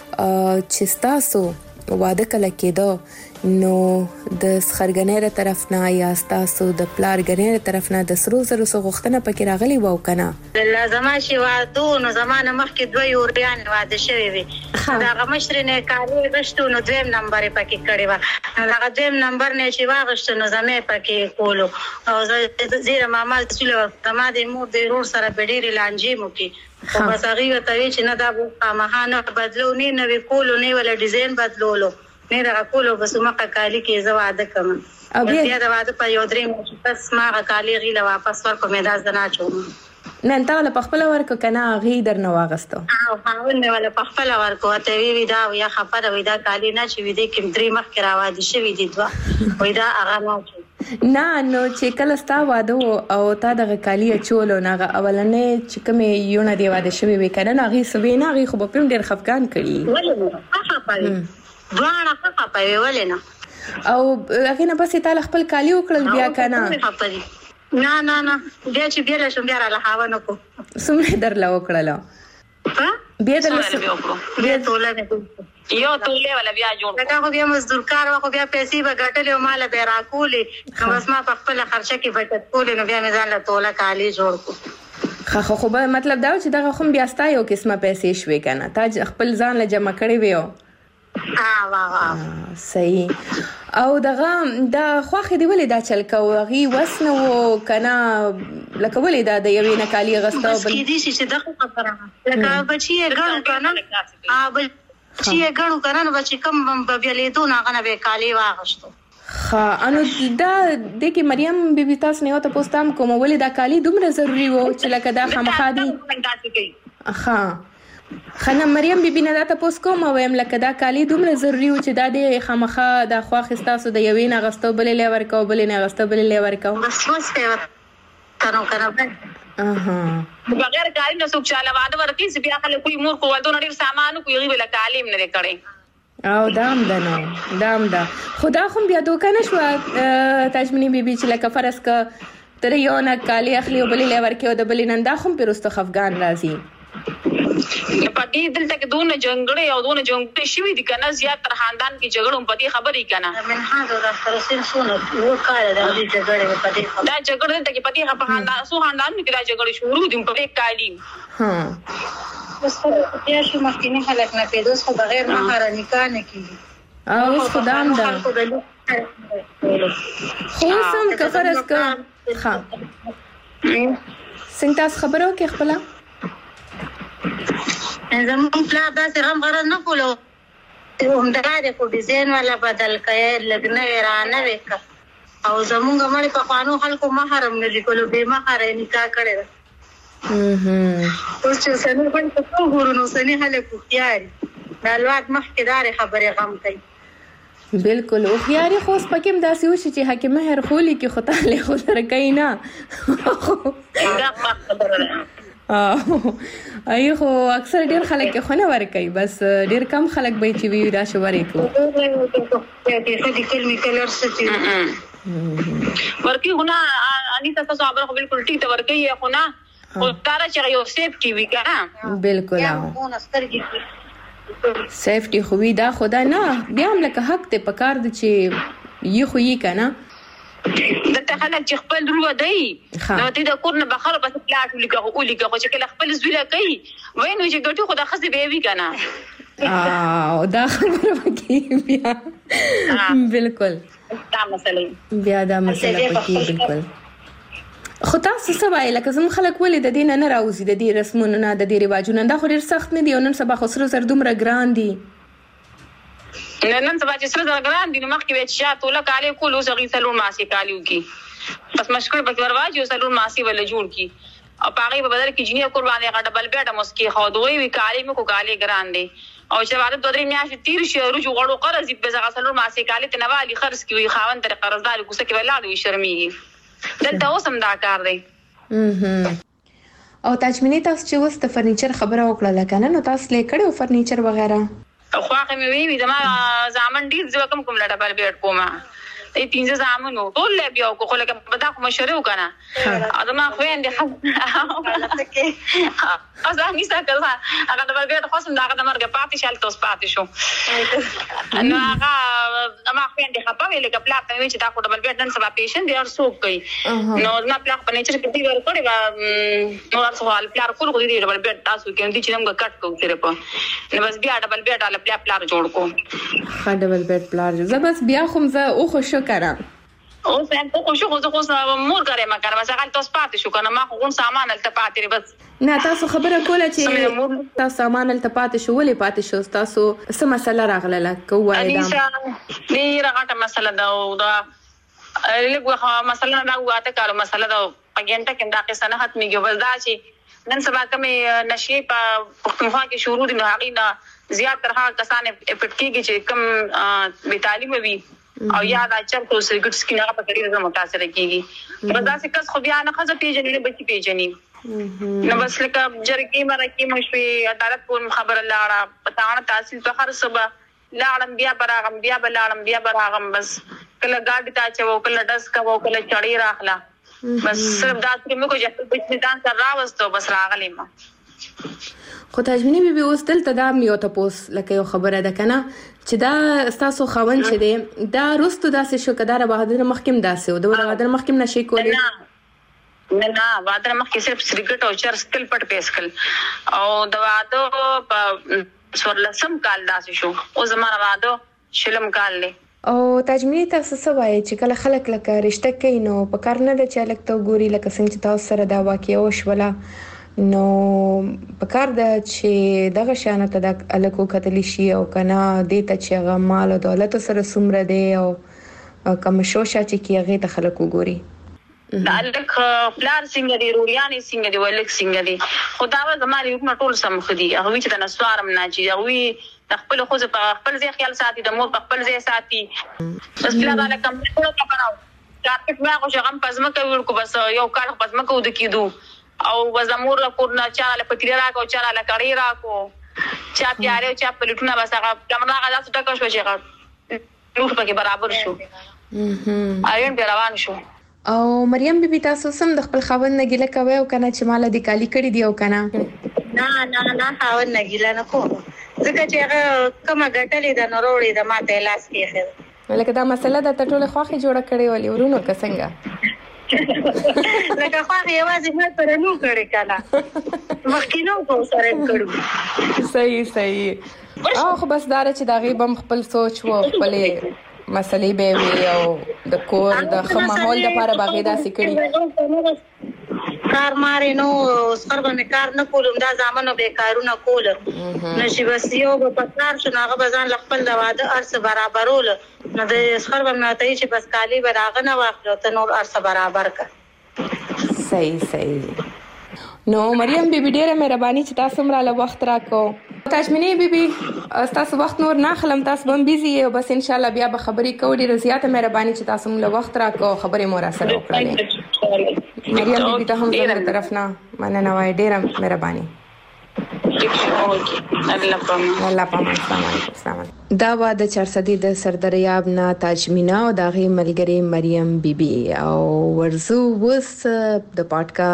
چې تاسو واده کله کېدو نو د سخرګنې طرف نه یا تاسو د پلارګنې طرف نه د سرو زرو غوښتنه پکې راغلی و کنه؟ لازم شي واده نو زمانه مخکې دوه یوریان واده شوی وي. دا غمشر نه کاري غشتو نو دویم نمبر پکې کړی و. هغه دویم نمبر نه چې واغشت نو زمې پکې کولو او زیره مامال سلو تما د مور د رور سره بډېری لانجې مو کې او بس هغه ته چې نه دا مهانه بدلو نه نوې کولو نه ولا ډیزاین بدلولو نه دا کولو بس مکه کالی کې زواده کوم او بیا دا واده په یو درې مو پس ما کالی غیله واپس ورکو مې دا زنا چوم نن تا له خپل ورکو کنه غي در نه واغستو او هاونه ولا خپل ورکو ته وی دا یا خبره وی دا کالی نه چې وی دې کوم درې مخ کې راوادي شوی دي دوا وی دا هغه نه نه نو چې کله ستا واده او تا دغه کالی چولو ناغه اولنې چې کومه یو نه دی واده شوی وی کنه ناغي سوي ناغي خو په پم ډیر خفقان کړي ولې نه خفقان دوانه خفقه پوي ولې نه او هغه نه بس تعالی خپل کالی وکړل بیا کنه نه نه نه بیا چې بیا شم بیا را لهاونه کو سمه در لا وکړل ها بیا در بیا توله یو توله ولا بیا جوړ دا خو بیا مزدور کار واخو بیا پیسې به ګټلې او مال به راکولې نو بس ما په خپل خرچه کې بچت کولې نو بیا مې ځان له توله کالی جوړ کو خو خو به مطلب دا چې دا خو بیا ستا یو قسمه پیسې شوي کنه تا خپل ځان له جمع کړی ویو اه واه واه صحیح او دغه دا خوخه دی ولې دا چل کوغي وسنه و کنه لکه ولې دا د یوې نکالي غستا بل کې دي چې دغه خبره لکه بچي غړو کنه اه بچي غړو کنه نو بچي کم بیا لیدو نه غنه به کالی واغشتو ها انو دا د کې مریم بیبي تاسو نه وته پوښتنه کوم ولې دا کالی دومره ضروری و چې لکه دا خامخا دي ها خنه مریم بیبي نه دا تاسو کوم وایم لکه دا کالی دومره ضروری و چې دا د خامخا د خواخ تاسو د یوې نه غستو بلې لور کو بلې نه غستو بلې لور کو بس بس په تنو کنه اها بغیر کاری نه څوک چاله واده ورکی چې بیا خلک کوئی مور کو ودو نړۍ سامان کوي غي بل تعلیم نه کړي او دام دنو دام دا خدا خو بیا دوکه نشو تاجمنی بیبي چې لکه فرض ک تر یو نه کالی اخلي بلې لور کې او د بلې نن دا خو پیرستو خفغان راځي پدې دلته کې دونه جنگړې او دونه جنگړې شوې دي کنه زیات تر خاندان کې جګړو په دې خبرې کنه من هاذا راستر سین سونه و کار د دې جګړې په دې دا جګړې ته کې په دې خاندان سو خاندان کې دا جګړې شروع دي په دې کالي ها بس په دې شو مخکینه خلک نه پیدوس خو بغیر مہر نکاح نه کیږي او خدام دا خو سم کفرس کا ها څنګه تاسو خبرو کې خپل زمون پلا دا سرم غرض نه کولو هم دا د کو ډیزاین والا بدل کړي لګنه ورانه وکړه او زمونږ مړ په قانون خلکو محرم نه دي کولو به محرم نکاح کړي اوس چې سنو باندې په ګورونو سني خلکو خياري د الواد مخکدار خبره غم کوي بالکل او خياري خو سپکم داسې وشي چې حکیم مهر خولي کې خدای له خو سره کوي نه ای خو اکثر ډیر خلک خو نه ور کوي بس ډیر کم خلک به چې وی را شو ورې کو دې کلمې کلر ستې ورکی غنا اني تاسو خبره خو بالکل ټیک ته ورکی خو نه خو تاره چې یو سیفټي وی کنه بالکل سیفټي خو وی دا خدا نه بیا هم لکه حق ته پکار دي چې یو خو یې کنه د ته خلک چې خپل روه دی نو ته د کور نه بخره بس پلاټ ولیکه او لیکه خو چې کله خپل زویله کوي وای نو چې ګټي خو د خزه به وی کنه او دا خبره وکي بیا بالکل دا مسله بیا دا مسله پکې بالکل خو تاسو څه وایي لکه زموږ خلک ولې د دین نه راوځي د دې رسمونو نه د دې رواجونو دا خو ډیر سخت نه دي او نن سبا خو سره زر دومره ګران دي نن سبا چې سره زر ګران دي نو مخکې وچ شاته له کالي کولو زغی سلون ماسي کالیو کی بس مشکل په ورواج یو سلون ماسي ول جوړ کی او پاغي په بدل کې جنیا قرباني غټ بل بیٹه مسکی خو دوی وی کالی مې کو کالی ګران دي او چې واده دوه درې میاشتې تیر شي رجو غړو قرض په زغ سلون ماسي کالی ته نوالي خرڅ کی وی خاون تر قرضدار کوڅه کې ولاړ وی شرمېږي دلته اوسم دا کار دی او تاجمنی تاسو چې وست فرنیچر خبره وکړه لکه نه نو تاسو لیکړو فرنیچر وغیرہ خو هغه مې وی زما ځامن ډیر ځکه کوم کوم لټه بل بیٹ کومه ای پینځه ځامنو ټول له بیا کو خو لکه په دا کوم شروع کنه ادمه خو اند خو ازه میسا کړه هغه د بل بیٹ خو سم دا هغه د مرګ پاتې شال توس پاتې شو نو هغه ما خو اند خپه ویل کې پلاټ مې چې دا کو ډبل بیٹ نن سبا پیشن دی ار سوق کوي نو ما پلاټ په نیچر کې دی ور کړی نو ار سوال پلاټ کول خو دی ډبل بیٹ تاسو کې دي چې موږ کټ کوو تر په نو بس بیا ډبل بیٹ ال پلاټ پلاټ جوړ کو خا ډبل بیٹ پلاټ زه بس بیا خو زه او خوشو کړم او څنګه خو خوشو خو خو مور کرے ما کړم څنګه تاسو پاتې شو کنه ما خو غون سامان ال پاتې بس نه تاسو خبره کوله چې تاسو سامان ال پاتې شو ولې پاتې شو تاسو څه مسله راغله کوه دا ډیره غټه مسله دا او دا لږه مسله دا واته کارو مسله دا پګنټه کې دا قصه نه ختميږي بس دا چې نن سبا کومه نشي په پښتونخوا کې شروع دي نو هغه نه زیات ترها کسان پټکیږي چې کم بے تعلیم وي او یا دا چې په سګټ سکین هغه په ډیره متاثر کیږي بس دا څه کس خو بیا نه خزه پیژنې بچی پیژنې نو بس لکه جرګې مرکې مشوي عدالت په خبر لاړه پتاړه تحصیل په هر صبح لاړم بیا براغم بیا بلاړم بیا براغم بس کله ګاډي تا چې وو کله دس کا وو کله چړې راخلا بس صرف دا چې موږ چې په ځان سره راوستو بس راغلی ما خو تاجمنی بي بي اوس دلته دا میو تاسو لکه یو خبره ده کنه چې دا تاسو خوون چې دی دا رستو داسې شو کدار بهادر مخکم داسې او د بهادر مخکم نشي کولی نه نه بهادر مخکې صرف سریګټ او چر سکل پټ پیسکل او د واده په سورلسم کال داسې شو او زماره واده شلم کال له او تاجمنی تاسو څه وایي چې کله خلک لکه رشتہ کوي نو په کار نه د چا لکه ګوري لکه څنګه چې تاسو سره دا واقعي وشوله نو پکار د چې دغه شانه ته د الکو کتلی شي او کنه د ته چې غ مال او دولت سره سمره دی او کوم شوشا چې کیغه ته خلکو ګوري دا الک پلان څنګه دی روریانی څنګه دی ولک څنګه دی خدای زماري حکم ټول سم خدي هغه چې د نسوارم نه چې هغه خپل خو په خپل ځای خیال ساتي د مور په خپل ځای ساتي بس بلا بالا کم ټول کړهو چې په هغه شغم پزما کوي کو بس یو کال پزما کو د کیدو او وزمور له کورنا چاله پتیری راکو چاله کړی راکو چا پیاره چا پلټونه بس هغه کمره غلا څه ټکو شو چې هغه روح پکې برابر شو اېن به روان شو او مریم بیبي تاسو سم د خپل خاوند نه ګیله کوي او کنه چې مال د کالی کړی دی او کنه نه نه نه خاوند نه ګیله نه کوم ځکه چې هغه کومه ګټلې د نوروړې د ماته لاس کې خیر ولکه دا مسله د ټوله خواخي جوړه کړې ولې ورونو کسنګه لکه خواخي یوازې ما پر نو کړې کنه مخکینو کو سره کړو صحیح صحیح او خو بس دار چې دا غیبم خپل سوچ وو خپل مسلې به وي او د کور د خماحول د لپاره باغې داسې کړي کار ماري نو سخر به مې کار نه کولم دا زامنو به کارونه کول نشي بس یو په کار شو هغه بزان خپل د واده ارس برابرول نو د سخر به مې ته چې بس کالی براغه نه واخلو ته نور ارس برابر کا صحیح صحیح نو مریم بیبي ډیره مهرباني چې تاسو مراله وخت راکو تاجمنی بیبي تاسو وخت نور نه خلم تاسو بم بيزي او بس ان شاء الله بیا به خبرې کوو ډیره زیاته مهرباني چې تاسو مله وخت راکو خبرې مو را سره وکړلې مریم بیبي ته هم زموږ طرف نه مننه وای ډیره مهرباني الله پامان الله پامان السلام علیکم دا وا د چارسدي د سردریاب نه تاجمینا او دغه ملګری مریم بیبي او ورزو وس د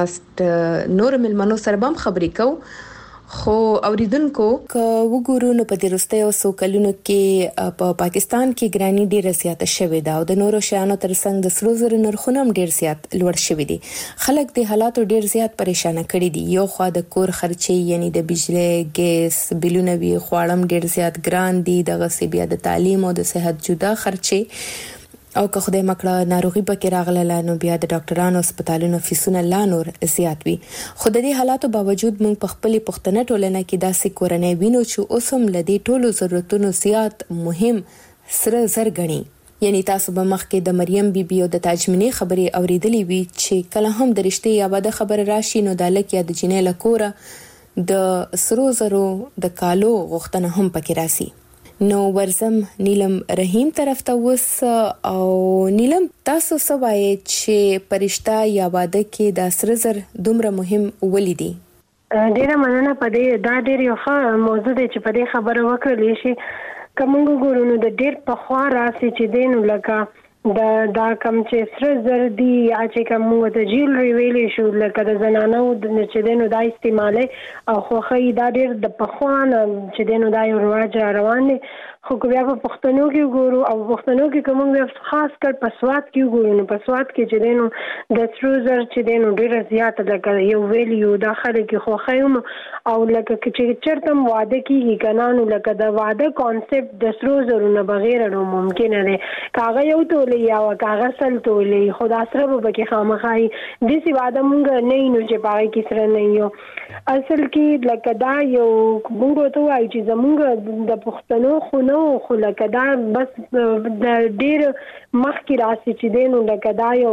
پادکاسټ نور ملمنو سره بم خبرې کو خو اوریدونکو ک وګورو نو په درسته او سو کلونو کې په پاکستان کې ګرانی ډیره زیاته شوې ده او د نورو شانو ترڅنګ د سرو زرو نرخونه هم ډیر زیات لوړ شوې دي خلک د حالاتو ډیر زیات پریشان کړي دي یو خوا د کور خرچې یعنی د بجلی ګیس بلونه وی خواړم ډیر زیات ګران دي دغه سی بیا د تعلیم او د صحت جدا خرچې او که خدای مکړه ناروغي پکې راغله نو بیا د ډاکټرانو هسپتالونو فیسونه لا نور زیات وي خو د دې حالاتو باوجود موږ په خپل پښتنه ټولنه کې داسې کورنۍ وینو چې اوس هم لدی ټولو ضرورتونو زیات مهم سره زر غني یعنی تاسو به مخکې د مریم بیبي او د تاجمنی خبرې اوریدلې وي چې کله هم د رښتې یا بده خبر راشي نو د لک یا د جنې لکوره د سرو زرو د کالو غوښتنه هم پکې راسي نو ورزم نیلم رحیم طرف ته وس او نیلم تاسو سوای چې پرشتہ یا واده کې د سر زر دومره مهم ولیدي ډیره مننه پدې دا ډیر یو ښه موضوع دی چې پدې خبره وکړلې شي کوم ګورو نو د ډیر په خوا راسي چې دینو لکه دا دا کم چې سر زر دی یا چې کوم د جیلری ویلې شو لکه د زنانو د چې دینو دا استعمال او خو خې دا ډیر د پخوان چې دینو دا یو رواج روان دی خو بیا په پښتنو کې ګورو او پښتنو کې کوم بیا خاص کر په سواد کې ګورو نو په سواد کې چې دینو د سر زر چې دینو ډیر زیات لکه یو ویلیو داخله کې خو خیم او لکه چې چرته واده کیږي کنانو لکه د واده کانسپټ د سر زر نه بغیر نو ممکن نه کاغه یو ټولې یا کاغه سل ټولې خدا سره به کې خامخای د سی واده مونږ نه نو چې پاره کې سره نه یو اصل کې لکه دا یو مونږ ته وایي چې زمونږ د پښتنو خو نو خو لکه دا بس د ډیر مخکې راسي چې دینو لکه دا یو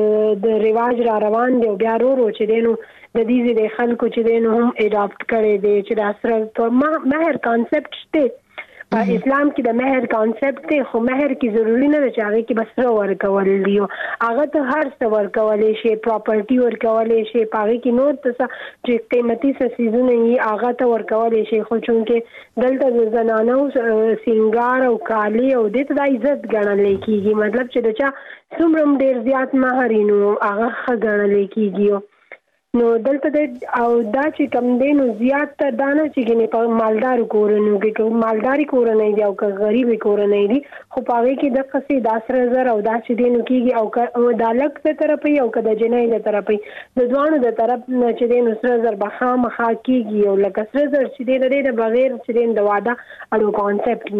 د رواج را روان دی بیا ورو چې دینو د دې د خلکو چې دینو هم اډاپټ کړي دي چې دا سره مهر کانسپټ شته په اسلام کې د مهر کانسپټ دی خو مهر کې ضروری نه دی چې هغه کې بس ورکول دی هغه ته هر څه ورکول شي پراپرټي ورکول شي پاره کې نور څه چې قیمتي څه سيزونه یې هغه ته ورکول شي خو چونکه دلته د زنانو سنگار او کالی او د دې عزت ګڼل کېږي مطلب چې دچا څومره ډیر زیات مہرینو هغه ګڼل کېږي نو دلته د او دا چې کم دینو زیات تر دانه چې ګنې په مالدار کورونو کې مالداري کورونه دي او که غریب کورونه دي خو پاره کې د قصې د اسره زر او دا چې دینو کېږي او د لک په طرفې او که د جنۍ په طرفې د ځوانو د طرف چې دینو سره زر بخام خا کېږي او لکه سره زر چې دینو د بغیر چې دین د واده اړو کانسپټ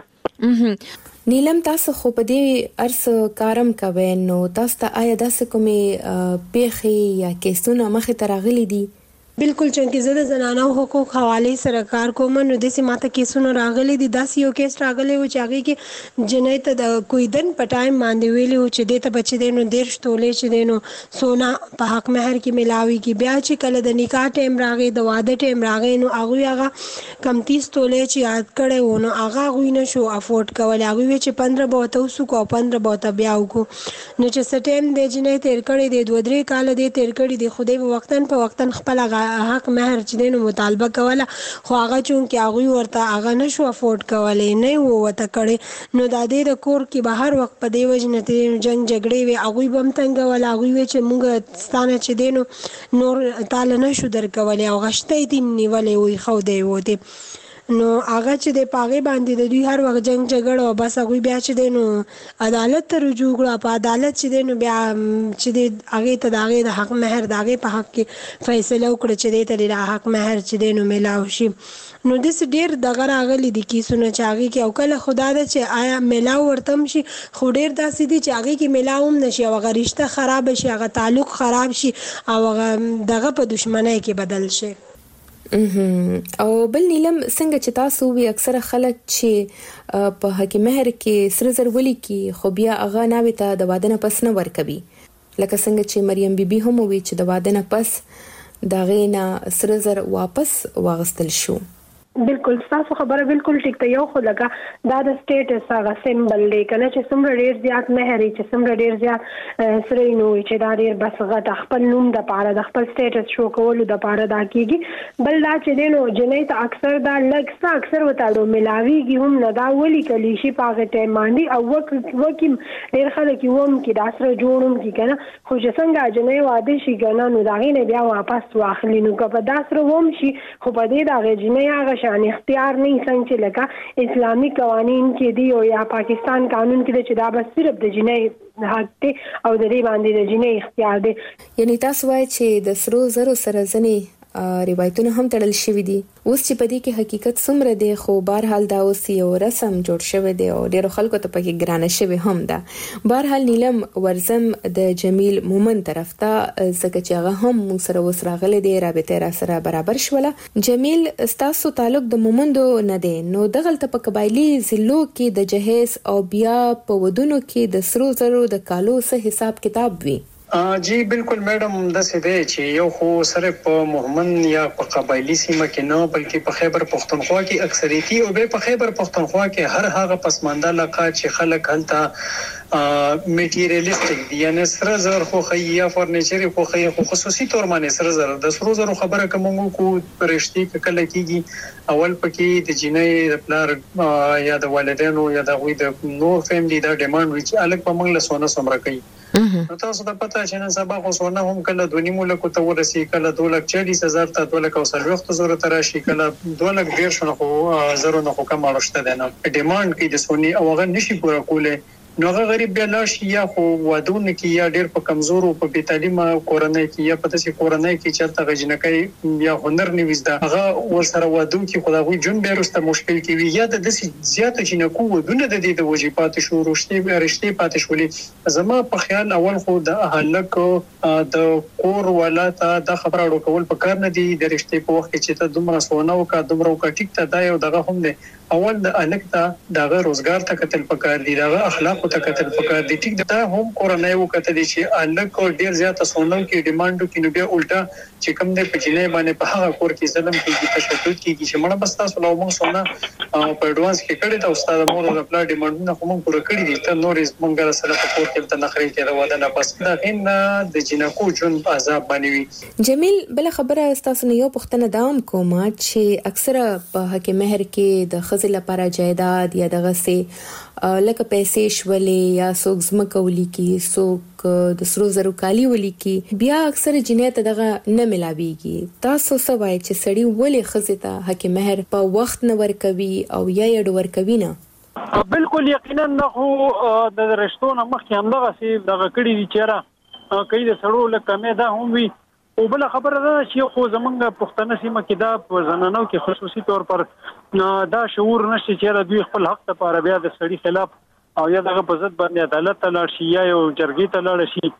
نشته نیلم تاسو خو په دې ارس کارم کوي نو تاسو ته آیا داسې کومې پیخي یا کیسونه مخه ترغلي دي بالکل چې زه د زنانو حقوق حواله سره کار کوم نو د سیمه ته کیسونه راغلي دي داس یو کیس راغلی و چې هغه کې جنې ته د کوئی دن پټایم باندې ویلی و چې د ته بچی دینو ډیر شتولې چې دینو سونا په حق مہر کې ملاوي کې بیا چې کله د نکاح ټیم راغی د واده ټیم راغی نو هغه هغه کم تیس تولې چې یاد کړي و نو هغه غوینه شو افورد کول هغه وی چې پندرہ بوته وسو کو پندرہ بوته بیا وکړو نو چې سټیم د جنې تیر کړي د دوه درې کال د تیر کړي د خوده وختن په وختن خپل حق مہر چې دینو مطالبه کوله خو هغه چون کې هغه ورته هغه نشو افورد کولای نه وته کړي نو د دې د کور کې بهر وخت په دی وجنه جنگ جګړې وي هغه بم څنګه ولا هغه چې موږ ستانه چې دینو نور تعالی نشو درکولای او غشته دې نیولې وي خو دی وته نو هغه چې د پاغه باندې د دوی هر وخت جنگ جګړه او بس هغه بیا چې دینو عدالت ته رجوع کړه په عدالت چې دینو بیا چې د هغه ته د هغه د حق مہر د هغه په حق کې فیصله وکړه چې د ته د حق مہر چې دینو ملاو شي. نو د ډیر دغه راغلي د کیسونه چاغي کې او کله خدا د چې آیا ملاو ورتم شي خو ډیر داسې دي چې هغه کې ملاوم نشي او هغه رشتہ خراب شي هغه تعلق خراب شي او هغه دغه په دشمنی کې بدل شي. او بل نیلم څنګه چې تاسو وی اکثره خلک چې په حق مہر کې سره زر ولي کې خو بیا هغه ناوي ته د واده نه پس نه ورکوي لکه څنګه چې مریم بیبي هم وی چې د واده نه پس دا غینا سره زر واپس واغستل شو. بالکل تاسو خبره بالکل ټیک ته یو خو لګه دا د سټیټس هغه سیمبل دی کنه چې څومره ډیر زیات مهري چې څومره ډیر زیات سره نو چې دا ډیر بس غټ خپل نوم د پاره د خپل سټیټس شو کولو د پاره دا کیږي بل دا چې دینو جنې ته اکثر دا لګسا اکثر وتاړو ملاویږي هم نه دا ولي کلی شي پاغه ټیم باندې او وک وکیم ډیر خلک یوم کې دا سره جوړوم کې کنه خو چې څنګه جنې واده شي کنه نو دا غي بیا واپس واخلي نو که په دا سره ووم شي خو په دې دا جنې هغه شان اختیار نه څنګه چې لکه اسلامي قوانين کې دی او یا پاکستان قانون کې چې دا بس صرف د جنۍ حق دی او د دې باندې د جنۍ اختیار دی. یعنی تاسو وایي چې د سرو زرو سره ځنی روایتونه هم تړل شوی دي اوس چې پدې کې حقیقت څومره دی خو بهر حال دا اوس یو رسم جوړ شوی دی او ډیرو خلکو ته پکې ګرانه شوی هم ده. بهر حال نیلم ورزم د جمیل مومن طرف ته زکه چې هغه هم موږ سره وس راغله دی رابطه را سره برابر شوله. جمیل تاسو تعلق د مومندو نه دی نو دغلت په قبایلی ضلعو کې د جهیز او بیا په ودونو کې د سرو زرو د کالو سه حساب کتاب وی. جی بالکل میډم د څه دی چې یو خو سره په محمد یا په قبایلی سیمه کې نه بلکې په خیبر پختونخوا کې اکثریتي او به په خیبر پختونخوا کې هر هغه پسمانده علاقه چې خلک هلته میټیریالیسټک دي یعنی سره زر خو خي یا فرنیچر خو خي خو خصوصي تور باندې سره زر د سرو زر خبره کوم کو پرشتي کله کیږي اول پکې د جنې د پلار یا د والدینو یا د غوي د نور فیملی دا ډیماند وچ الګ په موږ له سونه سمره کوي. نو تاسو ته پته چې نن سبا خو سونه هم کله د نیمو لکو ته ورسي کله دوه لک چالیس هزار ته دوه لک او سلوخت زره تراشي کله دوه لک ډیر شنو خو زره نه خو کوم اړشته ده نه ډیماند کې د سونی او هغه نشي پوره کوله نو هغه غریب بیا لاش یا خو ودونه کې یا ډیر په کمزور او په تعلیمه کورنۍ کې یا په تاسو کورنۍ کې چرته غجنکۍ یا هنر نیوزدا هغه ور سره ودو کې خدای جون به رسته مشکل کې وی یا د دې زیاته جنکو ودونه د دې د واجبات شو رښتې رښتې پاتې شولې زما په خیال اول خو د اهلک د کور ولاته د خبره اړو کول په کار نه دی د رښتې په وخت کې چې ته دومره سونه او کا دومره او کا ټیک ته دا یو دغه هم دی اول د الک ته دغه روزګار ته کتل پکار دی دغه اخلاق ته کتل پکار دی ټیک دا هم کورنۍ وکړه دي چې الک او ډیر زیات سونو کې ډیماند کې نو بیا الټا چې کوم د پجنې باندې په هغه کور کې ظلم کوي تشدد کوي چې مړه بس تاسو له موږ سونه په اډوانس کې کړی دا استاد مور او خپل ډیماندونه کوم پوره کړی دي ته نورې مونږه سره په کور کې ته نخري کې دا ودا نه پس دا ان د جنکو جون عذاب باندې. جمیل بل خبره تاسو نه یو پښتنه دام کومه چې اکثره په حق مہر کې د خزل لپاره جایداد یا دغه سي لکه پیسې شولې یا څوک زمکه ولي کې څوک د سرو زرو کالی ولي کې بیا اکثر جنیت دغه نه ملاويږي تاسو سوای چې سړی ولې خزته حق مہر په وخت نه ورکوي او یا یې ورکوي نه بالکل یقینا نه خو د رښتونه مخکې هم دغه سي دغه کړي دي چیرې کوي د سړو لکه مې دا هم وي او بل خبره ده چې خو زمونږ پښتنه سیمه کې دا په زنانو کې خصوصي تور پر دا شعور نشي چې دوی خپل حق لپاره بیا د سړي خلاف او یا دغه په ضد باندې عدالت ته لاړ شي یا یو جرګې ته لاړ شي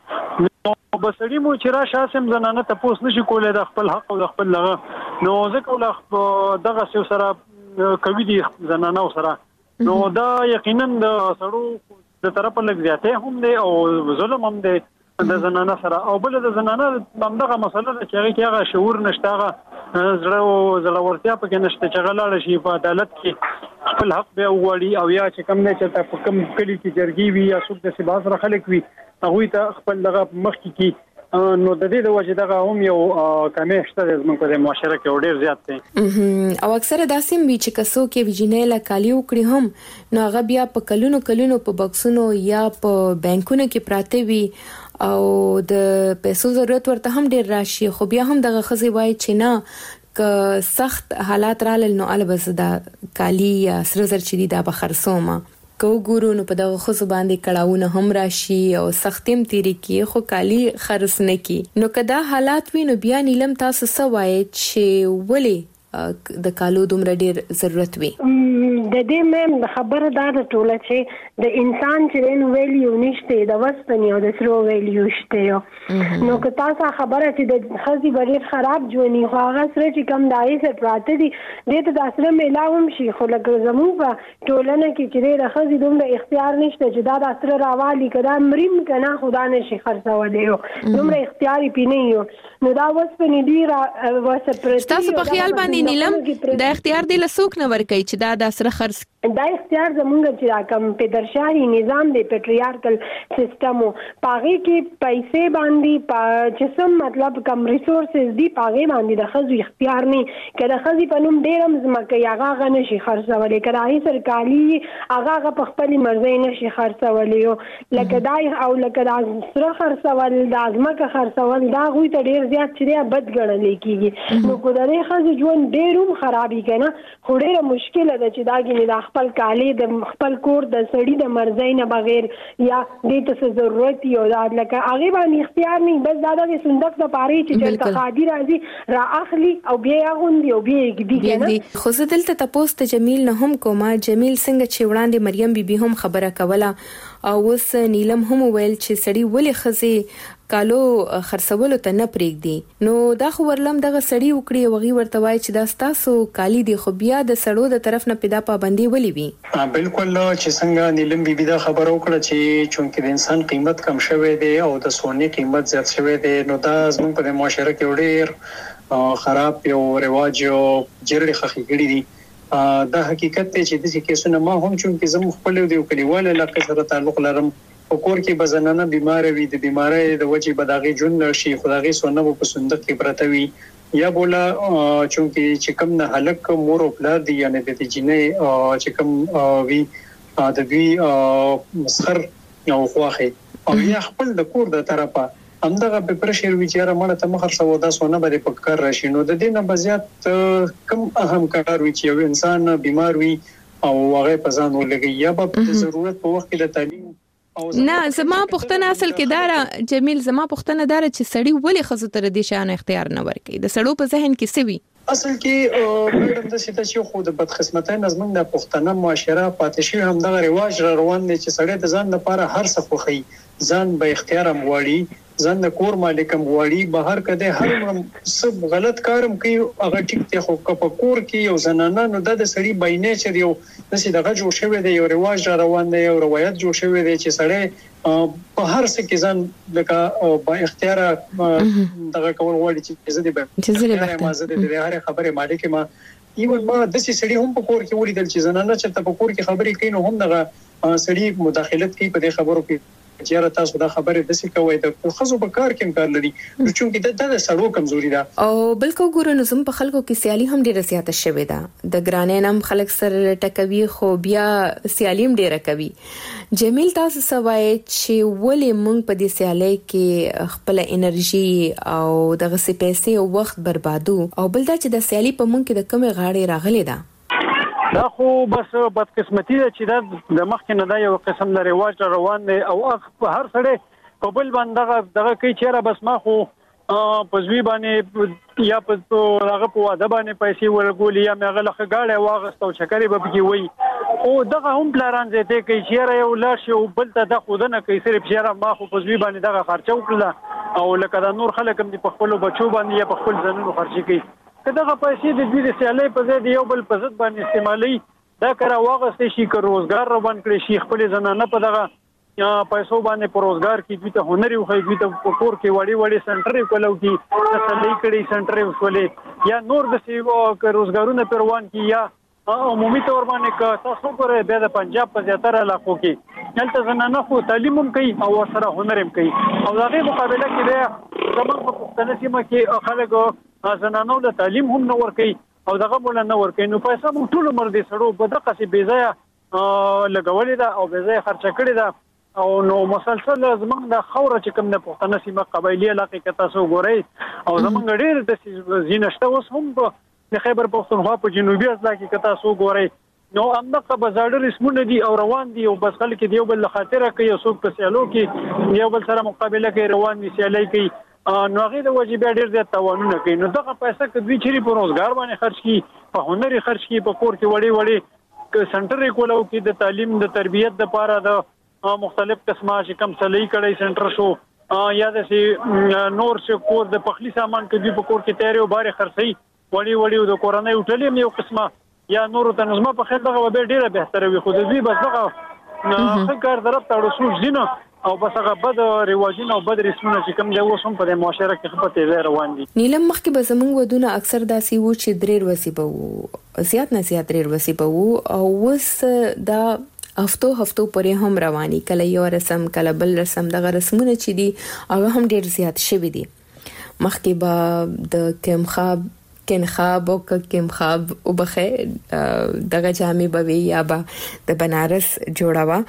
نو بسړي مو چې را شاسم زنانه ته پوس نشي کولای د خپل حق او د خپل لغه نو ځکه دغه څه سره کوي دي زنانه سره نو دا یقینا د سړو د طرفه لږ زیاته هم دي او ظلم هم دي د زنانه سره او بل د زنانه همدغه مسله چې هغه کې هغه شعور نشته هغه زړه او زړورتیا پکې نشته چې غلاړ شي په عدالت کې خپل حق به وغواړي او یا چې کم نه چې په کم کلی کې جرګي وي یا څوک د سبا سره خلک وي هغه ته خپل دغه مخ کې نو د دې د وجه دغه هم یو کمې شته زموږ په معاشره کې ډېر زیات دي او اکثره داسې وی چې کسو کې ویجنې لا کالی وکړي هم نو هغه بیا په کلونو کلونو په بکسونو یا په بانکونو کې پراته وي او د پیسو ضرورت ورته هم ډیر راشي خو بیا هم دغه خزي وای چې نه ک سخت حالات رالل نو البس دا کالی یا سره زر چې دا بخرسومه کو ګورو نو په دغه خو باندې کړهونه هم راشي او سختیم تیری کی خو کالی خرڅ نه کی نو کدا حالات وینو بیا نیلم تاسو سوای چې ولی د کالو دومره ډیر ضرورت وي د دې مې خبره دا ده ټوله چې د انسان چې نو ویلیو نشته د وسپنی او د سرو ویلیو شته نو که تاسو خبره چې د خزي ډیر خراب جوړني خو هغه سره چې کم دای سره پراته دي د دې د اصله ملاوم شي خو لکه زموږ په ټولنه کې چې د خزي دومره اختیار نشته چې دا د اصله راوالي کړه مریم کنه خدا نشي خرڅولې دومره اختیاري پینې یو نو دا وسپنی ډیر وسپرتی تاسو په خیال باندې نیلم د اختیار دی لسوک نه ور کوي چې دا د سره خرڅ دا اختیار زمونږ چې راکم پدرشاهي نظام دی پیټریارکل سیستم پاغي کې پیسې باندې پا جسم مطلب کم ریسورسز دی پاغي باندې د خزو اختیار نه کړه خزي په نوم ډیرم زمکه یاغه غنه شي خرڅولې کړه هي سرکاري هغه په خپل مرزي نشي خرڅولې لکه دای او لکه د سره خرڅول د ازمکه خرڅول دا غوي ته ډیر زیات چې بد ګڼل کیږي نو کو درې خزي ژوند ډیروم خرابي کنه خو ډیره مشکله ده چې دا کې د خپل کالی د خپل کور د سړی د مرزي نه بغیر یا د څه ضرورت یو دا لکه هغه باندې اختیار نه بس دا د صندوق د پاره چې چې تقادیر راځي را اخلي او بیا غوندي او بیا کې کنه خو زه دلته تاسو ته جمیل نه هم کومه جمیل څنګه چې وړاندې مریم بیبي هم خبره کوله او اوس نیلم هم ویل چې سړی ولې خزي کالو خرڅولو ته نه پریږدي نو دا خو ورلم دغه سړی وکړي وغي ورته وای چې دا ستاسو کالی دی خو بیا د سړو د طرف نه پیدا پابندي ولې وي بالکل چې څنګه نیلم بیبي دا خبره وکړه چې چونکه د انسان قیمت کم شوی دی او د سونی قیمت زیات شوی دی نو دا زموږ په معاشره کې ډېر خراب یو رواج او جرړې خخې کړې دي دا حقیقت دی چې د دې کیسونو ما هم چونکه زموږ خپل دی کلیواله علاقې سره تعلق لرم په کور کې بزنانه بیمار وي د بیماری د وجې بداغي جون نشي خدایي سونه په صندوق کې پرته وي یا بولا چونکه چې کوم نه هلک مور او پلار دي یعنی د دې جنې چې کوم وی د دوی مسخر او خواخي او یا خپل د کور د طرفه همدغه په پرشر ویچاره مړه ته مخر سو دا سونه به په کار راشي نو د دې نه بزیات کم اهم کار وی چې یو انسان بیمار وي او هغه په ځان ولګي یا په ضرورت په وخت کې د تعلیم نه زما پښتنه اصل کې دارا جمیل زما پښتنه دارا چې سړی ولې خزو تر دې شان اختیار نه ورکړي د سړو په ذهن کې سوي اصل کې میډم د سیده چې خو د بدقسمتۍ نظم د پښتنه معاشره پاتشي هم د رواج روان دي چې سړی د ځان لپاره هر څه خوخي ځان به اختیار اموالي ځان د کور مالکم وړي بهر کده هر سب غلط کارم کوي هغه ټیک ته خو په کور کې یو زنانه نو د سړی باینه چې یو نسي دغه جوړ شوی دی یو رواج روان دی یو روایت جوړ شوی دی چې سړی په هر څه کې ځان لکه با اختیار دغه کول وړي چې زه دې به ما زه دې هر خبره مالک ما ایون ما د سړي هم په کور کې ولیدل چې زنانه چې په کور کې خبرې کوي نو هم دغه سړي مداخلت کوي په دې خبرو کې چیرې تاسو دا خبره د څه کوي د خزو په کار کې کار لري چې د د سړو کمزوري ده او بلکې ګورو نظم په خلکو کې سیالي هم ډیره زیاته شوې ده د ګرانې نام خلک سره ټکوي خو بیا سیالیم ډیره کوي جمیل تاسو سوای چې ولې مونږ په دې سیالي کې خپل انرژي او دغه سي پیسې او وخت بربادو او بل دا چې د سیالي په مونږ کې د کمې غاړې راغلي ده دا خو بس بدقسمتي ده چې د مخکې نه دا یو قسم د رواج روان دی او هر سړی په بل باندې دغه کوي چیرې بس ما خو په ځوی باندې یا په هغه په واده باندې پیسې ورغولې یا مې غلخه گاډه واغست او چکرې به پکې وای او دغه هم پلان زیته کوي چیرې یو لاش او بل ته د خودنه کوي صرف چیرې ما خو په ځوی باندې دغه خرچه وکړه او لکه د نور خلک هم په خپل بچو باندې یا په خپل ځنونو خرچي کوي کداغه پیسې د دې سیالي په ځای دی یو بل په ضد باندې استعمالي دا کرا واغستې شي که روزګار روان کړي شي خپل زنانه په دغه پیسو باندې په روزګار کې دوی ته هنري خو دوی ته کور کې وړي وړي سنټر کولو کې تسلي کړي سنټر وشولې یا نور د سیو روزګارونه پروان کې یا عمومي تور باندې که تاسو پرې د پنجاب په زیاتره علاقو کې دلته زنانه خو تعلیم هم کوي او سره هنر هم کوي او دغه مقابله کې د زموږ په پښتنه سیمه کې خلک زنانو د تعلیم هم نه ورکي او دغه مول نه ورکي نو پیسې هم ټول عمر دي سړو په دغه څه بيځه لګولې ده او بيځه خرچه کړې ده او نو مسلسل زمونږ د خوره چې کوم د پښتنه سیمه قبایلی علاقې کې تاسو ګورئ او زمونږ ډېر د زینشته اوس هم د خیبر پښتونخوا په جنوبي اضلاع کې تاسو ګورئ نو همدغه بازار رسمونه دي او روان دي او بس خلک دی یو بل خاطره کوي او څوک په سیالو کې یو بل سره مقابله کوي روان دي سیالي کوي نو هغه د واجبې ډېر زیات تاوانونه کوي نو دغه پیسې کدوې چیرې په روزګار باندې خرج کی په هنر خرج کی په کور کې وړي وړي سنټر کولو کې د تعلیم د تربیت د لپاره د مختلف قسمه چې کم صلیح کړي سنټر شو یا د سي نور څه کور د پخلی سامان کې په کور کې تیارې او بارې خرڅي وړي وړي د کورنۍ هوټلې یو قسمه یا نور ته نظم په خیر دغه به ډیره بهتره وي خو دې بس دغه فکر طرف ته رسول زینه او بس هغه بد رواجونه او بد رسمونه چې کوم دی اوس هم په معاشره کې خپل تیز روان دي. نیلم مخکې به زمونږ ودونه اکثر داسې وو چې درې ورځې به وو زیات نه زیات درې ورځې به وو او اوس دا هفتو هفتو پورې هم رواني کله یو رسم کله بل رسم دغه رسمونه چې دي هغه هم ډیر زیات شوي دي. مخکې به د کم خواب کین خواب او کم خواب او بخه دغه جامې به یا به د بنارس جوړاوه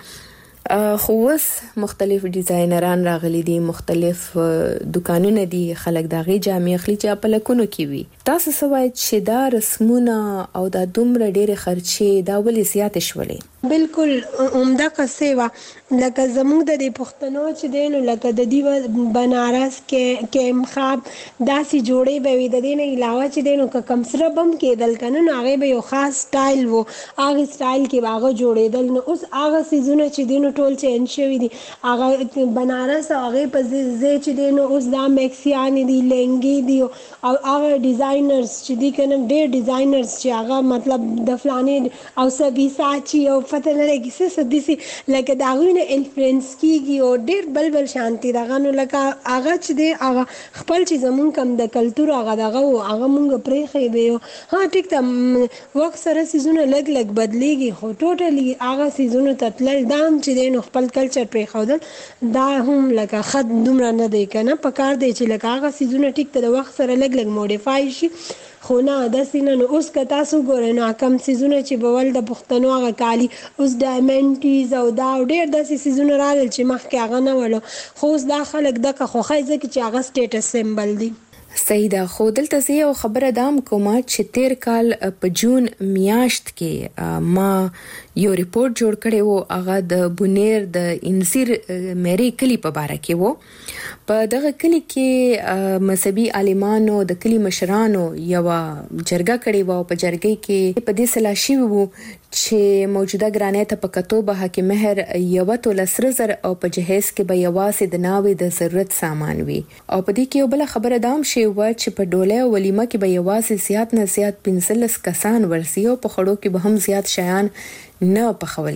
خو اوس مختلف ډیزاینران راغلي دي مختلف دکانونه دي خلک دغه جامې اخلي چې په لکونو کې وي. تاسو سوای چې دا رسمونه او دا دومره ډېر خرچې دا ولې زیات شولې؟ بالکل عمده قصه وا لکه زموږ د پښتنو چې دین لکه د دی بنارس کې کیم خواب داسې جوړې به وي د دې نه علاوه چې دین او کم سره بم کېدل کنه نو هغه به یو خاص سټایل وو هغه سټایل کې واغه جوړېدل نو اوس هغه سيزونه چې دین ټول چینج شوی دي هغه بنارس هغه په ځای چې دین اوس دا میکسیان دي لنګي دي او هغه ډیزاینرز چې دي کنه ډېر ډیزاینرز چې هغه مطلب د فلانې او سبي ساچي او پته نه لګي څه دي لکه دا غوینه انفلوئنس کیږي او ډېر بلبل شانتي دغه نو لکه هغه چې دی هغه خپل چې زمون کم د کلچر هغه دغه هغه مونږ پرې خې دی ها ټیک ته وخت سره سيزونه لګ لګ بدليږي خو ټوټلي هغه سيزونه تتل دام چې دی نو خپل کلچر پرې خودل دا هم لکه خد دومره نه دی کنه پکار دی چې لکه هغه سيزونه ټیک ته د وخت سره لګ لګ موډیفای شي خو نه د سینه نو اوس که تاسو ګورئ نو کم سيزونه چې بول د پښتنو هغه کالی اوس ډایمنډز او دا ډېر داسې سيزونه راغل چې مخکې هغه نه ولو خو اوس دا خلک دغه خوخای ځکه چې هغه سټیټس سمبل دی. صحیح ده خو دلته زه یو خبره دام کوم چې تیر کال په جون میاشت کې ما یو ریپورت جوړ کړی وو هغه د بونیر د انزیر مری کلی په باره کې وو په دغه کلی کې مذهبي عالمانو د کلی مشرانو یو جرګه کړې وو په جرګې کې په دې سلا شی وو چې موجوده ګرانې ته په کتو به حکیم مهر یو تول سرزر او په جهیز کې به یواسې د ناوې د ضرورت سامان وي او په دې کې یو بل خبره دام شي و چې په ډوله او ولیمه کې به یواسې زیات نه زیات پنځلس کسان ورسي او په خړو کې به هم زیات شیان نه پخول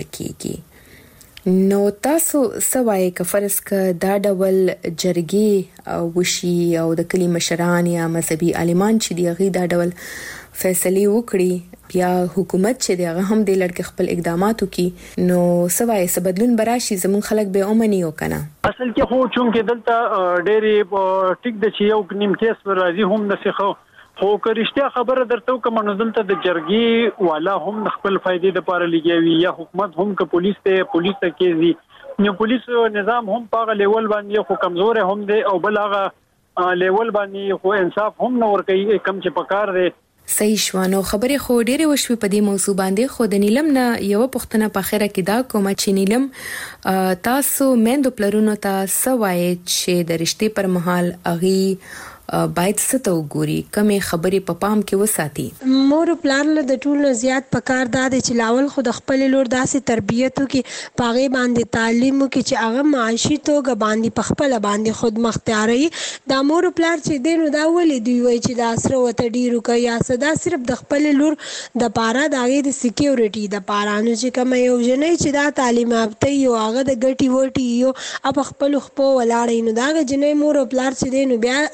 کیږي. نو تاسو سوای ک فرض ک دا ډول جرګي وشي او د کلی مشران یا مذهبي عالمان چې دی دا ډول فیصله وکړي بیا حکومت چې دی هغه هم د لړک خپل اقداماتو کې نو سوای سبدلون براشي زمون خلک به اومني وکنه اصل کې خو چونکه دلته ډېری ټیک د چې یو نیم کیس راځي هم نسخه خو کریشته خبره درته کوم نو دلته د جرګي والا هم خپل فائدې لپاره لګیوي یا حکومت هم ک پولیس ته پولیس ته کېږي نو پولیس نظام هم په لیول باندې خو کمزور هم دی او بل هغه لیول باندې خو انصاف هم نه ور کوي کم چې پکار دی. صحیح شوانو خبرې خو ډېرې وشوي په دې موضوع باندې خو د نیلم نه یو پښتنه په خیره کې دا کوم چې نیلم تاسو مندو پلرونو ته سوای چې د رشتې پر مهال اغي باید ستو ګوري کمه خبرې په پام کې وساتي. مور پلان له د ټولو زیات پکار داد چې لاول خود خپل لور داسې تربیته کې پاغه باندې تعلیم کې چې هغه معاشي توګه باندې پخپل باندې خود مختاري د مور پلان چې دینو دا ولې دی وای چې د اسره وته ډیرو کوي یا صدا صرف د خپل لور د پاره دغه د سکیورټي د پارانو چې کوم یو جنې چې دا تعلیم یافته یو هغه د ګټي وټي یو اپ خپل خپل ولاړې نو دا جنې مور پلان چې دینو بیا هغه ته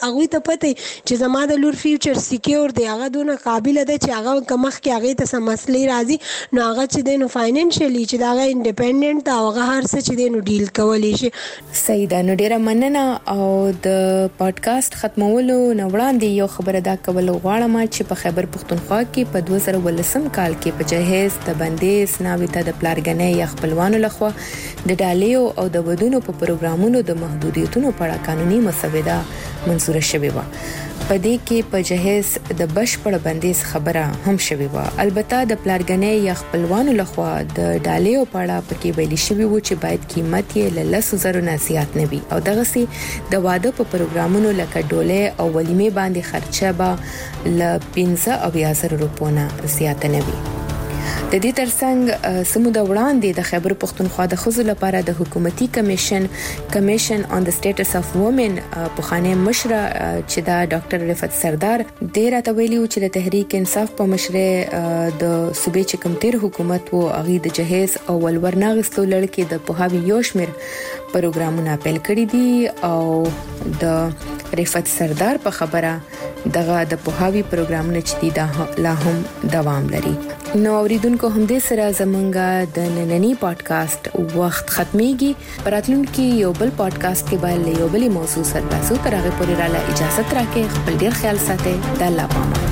پته چې زما د لور فیوچر سکیور دی هغه دونه قابل ده چې هغه کمخ کې هغه ته سم مسلې راځي نو هغه چې دینو فاینانشلی چې دا هغه انډیپندنت دا هغه هر څه چې دینو ډیل کولی شي. سیده نو ډیره مننه او د پادکاسټ ختمولو نو وړاندې یو خبره دا کول غواړم چې په خیبر پختونخوا کې په دوه زره ولسم کال کې په جهیز د بندیز ناوې ته د پلارګنې یا خپلوانو لخوا د ډالیو او د ودونو په پروګرامونو د محدودیتونو په اړه قانوني مسوده منزور شوې و. په دې کې په جهیز د بشپړ بندیز خبره هم شوې و. البته د پلارګنې یا خپلوانو لخوا د ډالیو په اړه پکې ویلي شوی و چې باید قیمت یې ل لس زره نه زیات نه وي او دغه سي د واده په پروګرامونو لکه ډوله او ولیمه باندې خرچه به ل پنځه او زره روپیو نه زیات نه وي. د دې ترڅنګ سمو د وړاندې د خیبر پختونخوا د ښځو لپاره د حکومتي کمیشن کمیشن on the status of women په خانه مشره چې دا ډاکټر رفعت سردار ډیر ته ویلي چې د تحریک انصاف په مشره د صوبې چې کمتر حکومت وو اغي د جهیز او ولورناغستو لړکې د پوهاوی یوشمیر پروګرامونه پیل کړی دي او د رفعت سردار په خبره دغه د پوهاوی پروګرامونه چې دي دا لا هم دوام لري. نو اوریدونکو هم دې سره زمونږه د نننی پادکاسټ وخت ختميږي. پراتلونکي یو بل پادکاسټ کې به یو بل موضوع سره تاسو ته راغلي پورې رااله اجازه ترکه خپل ډیر خیال ساتئ. د الله پامان.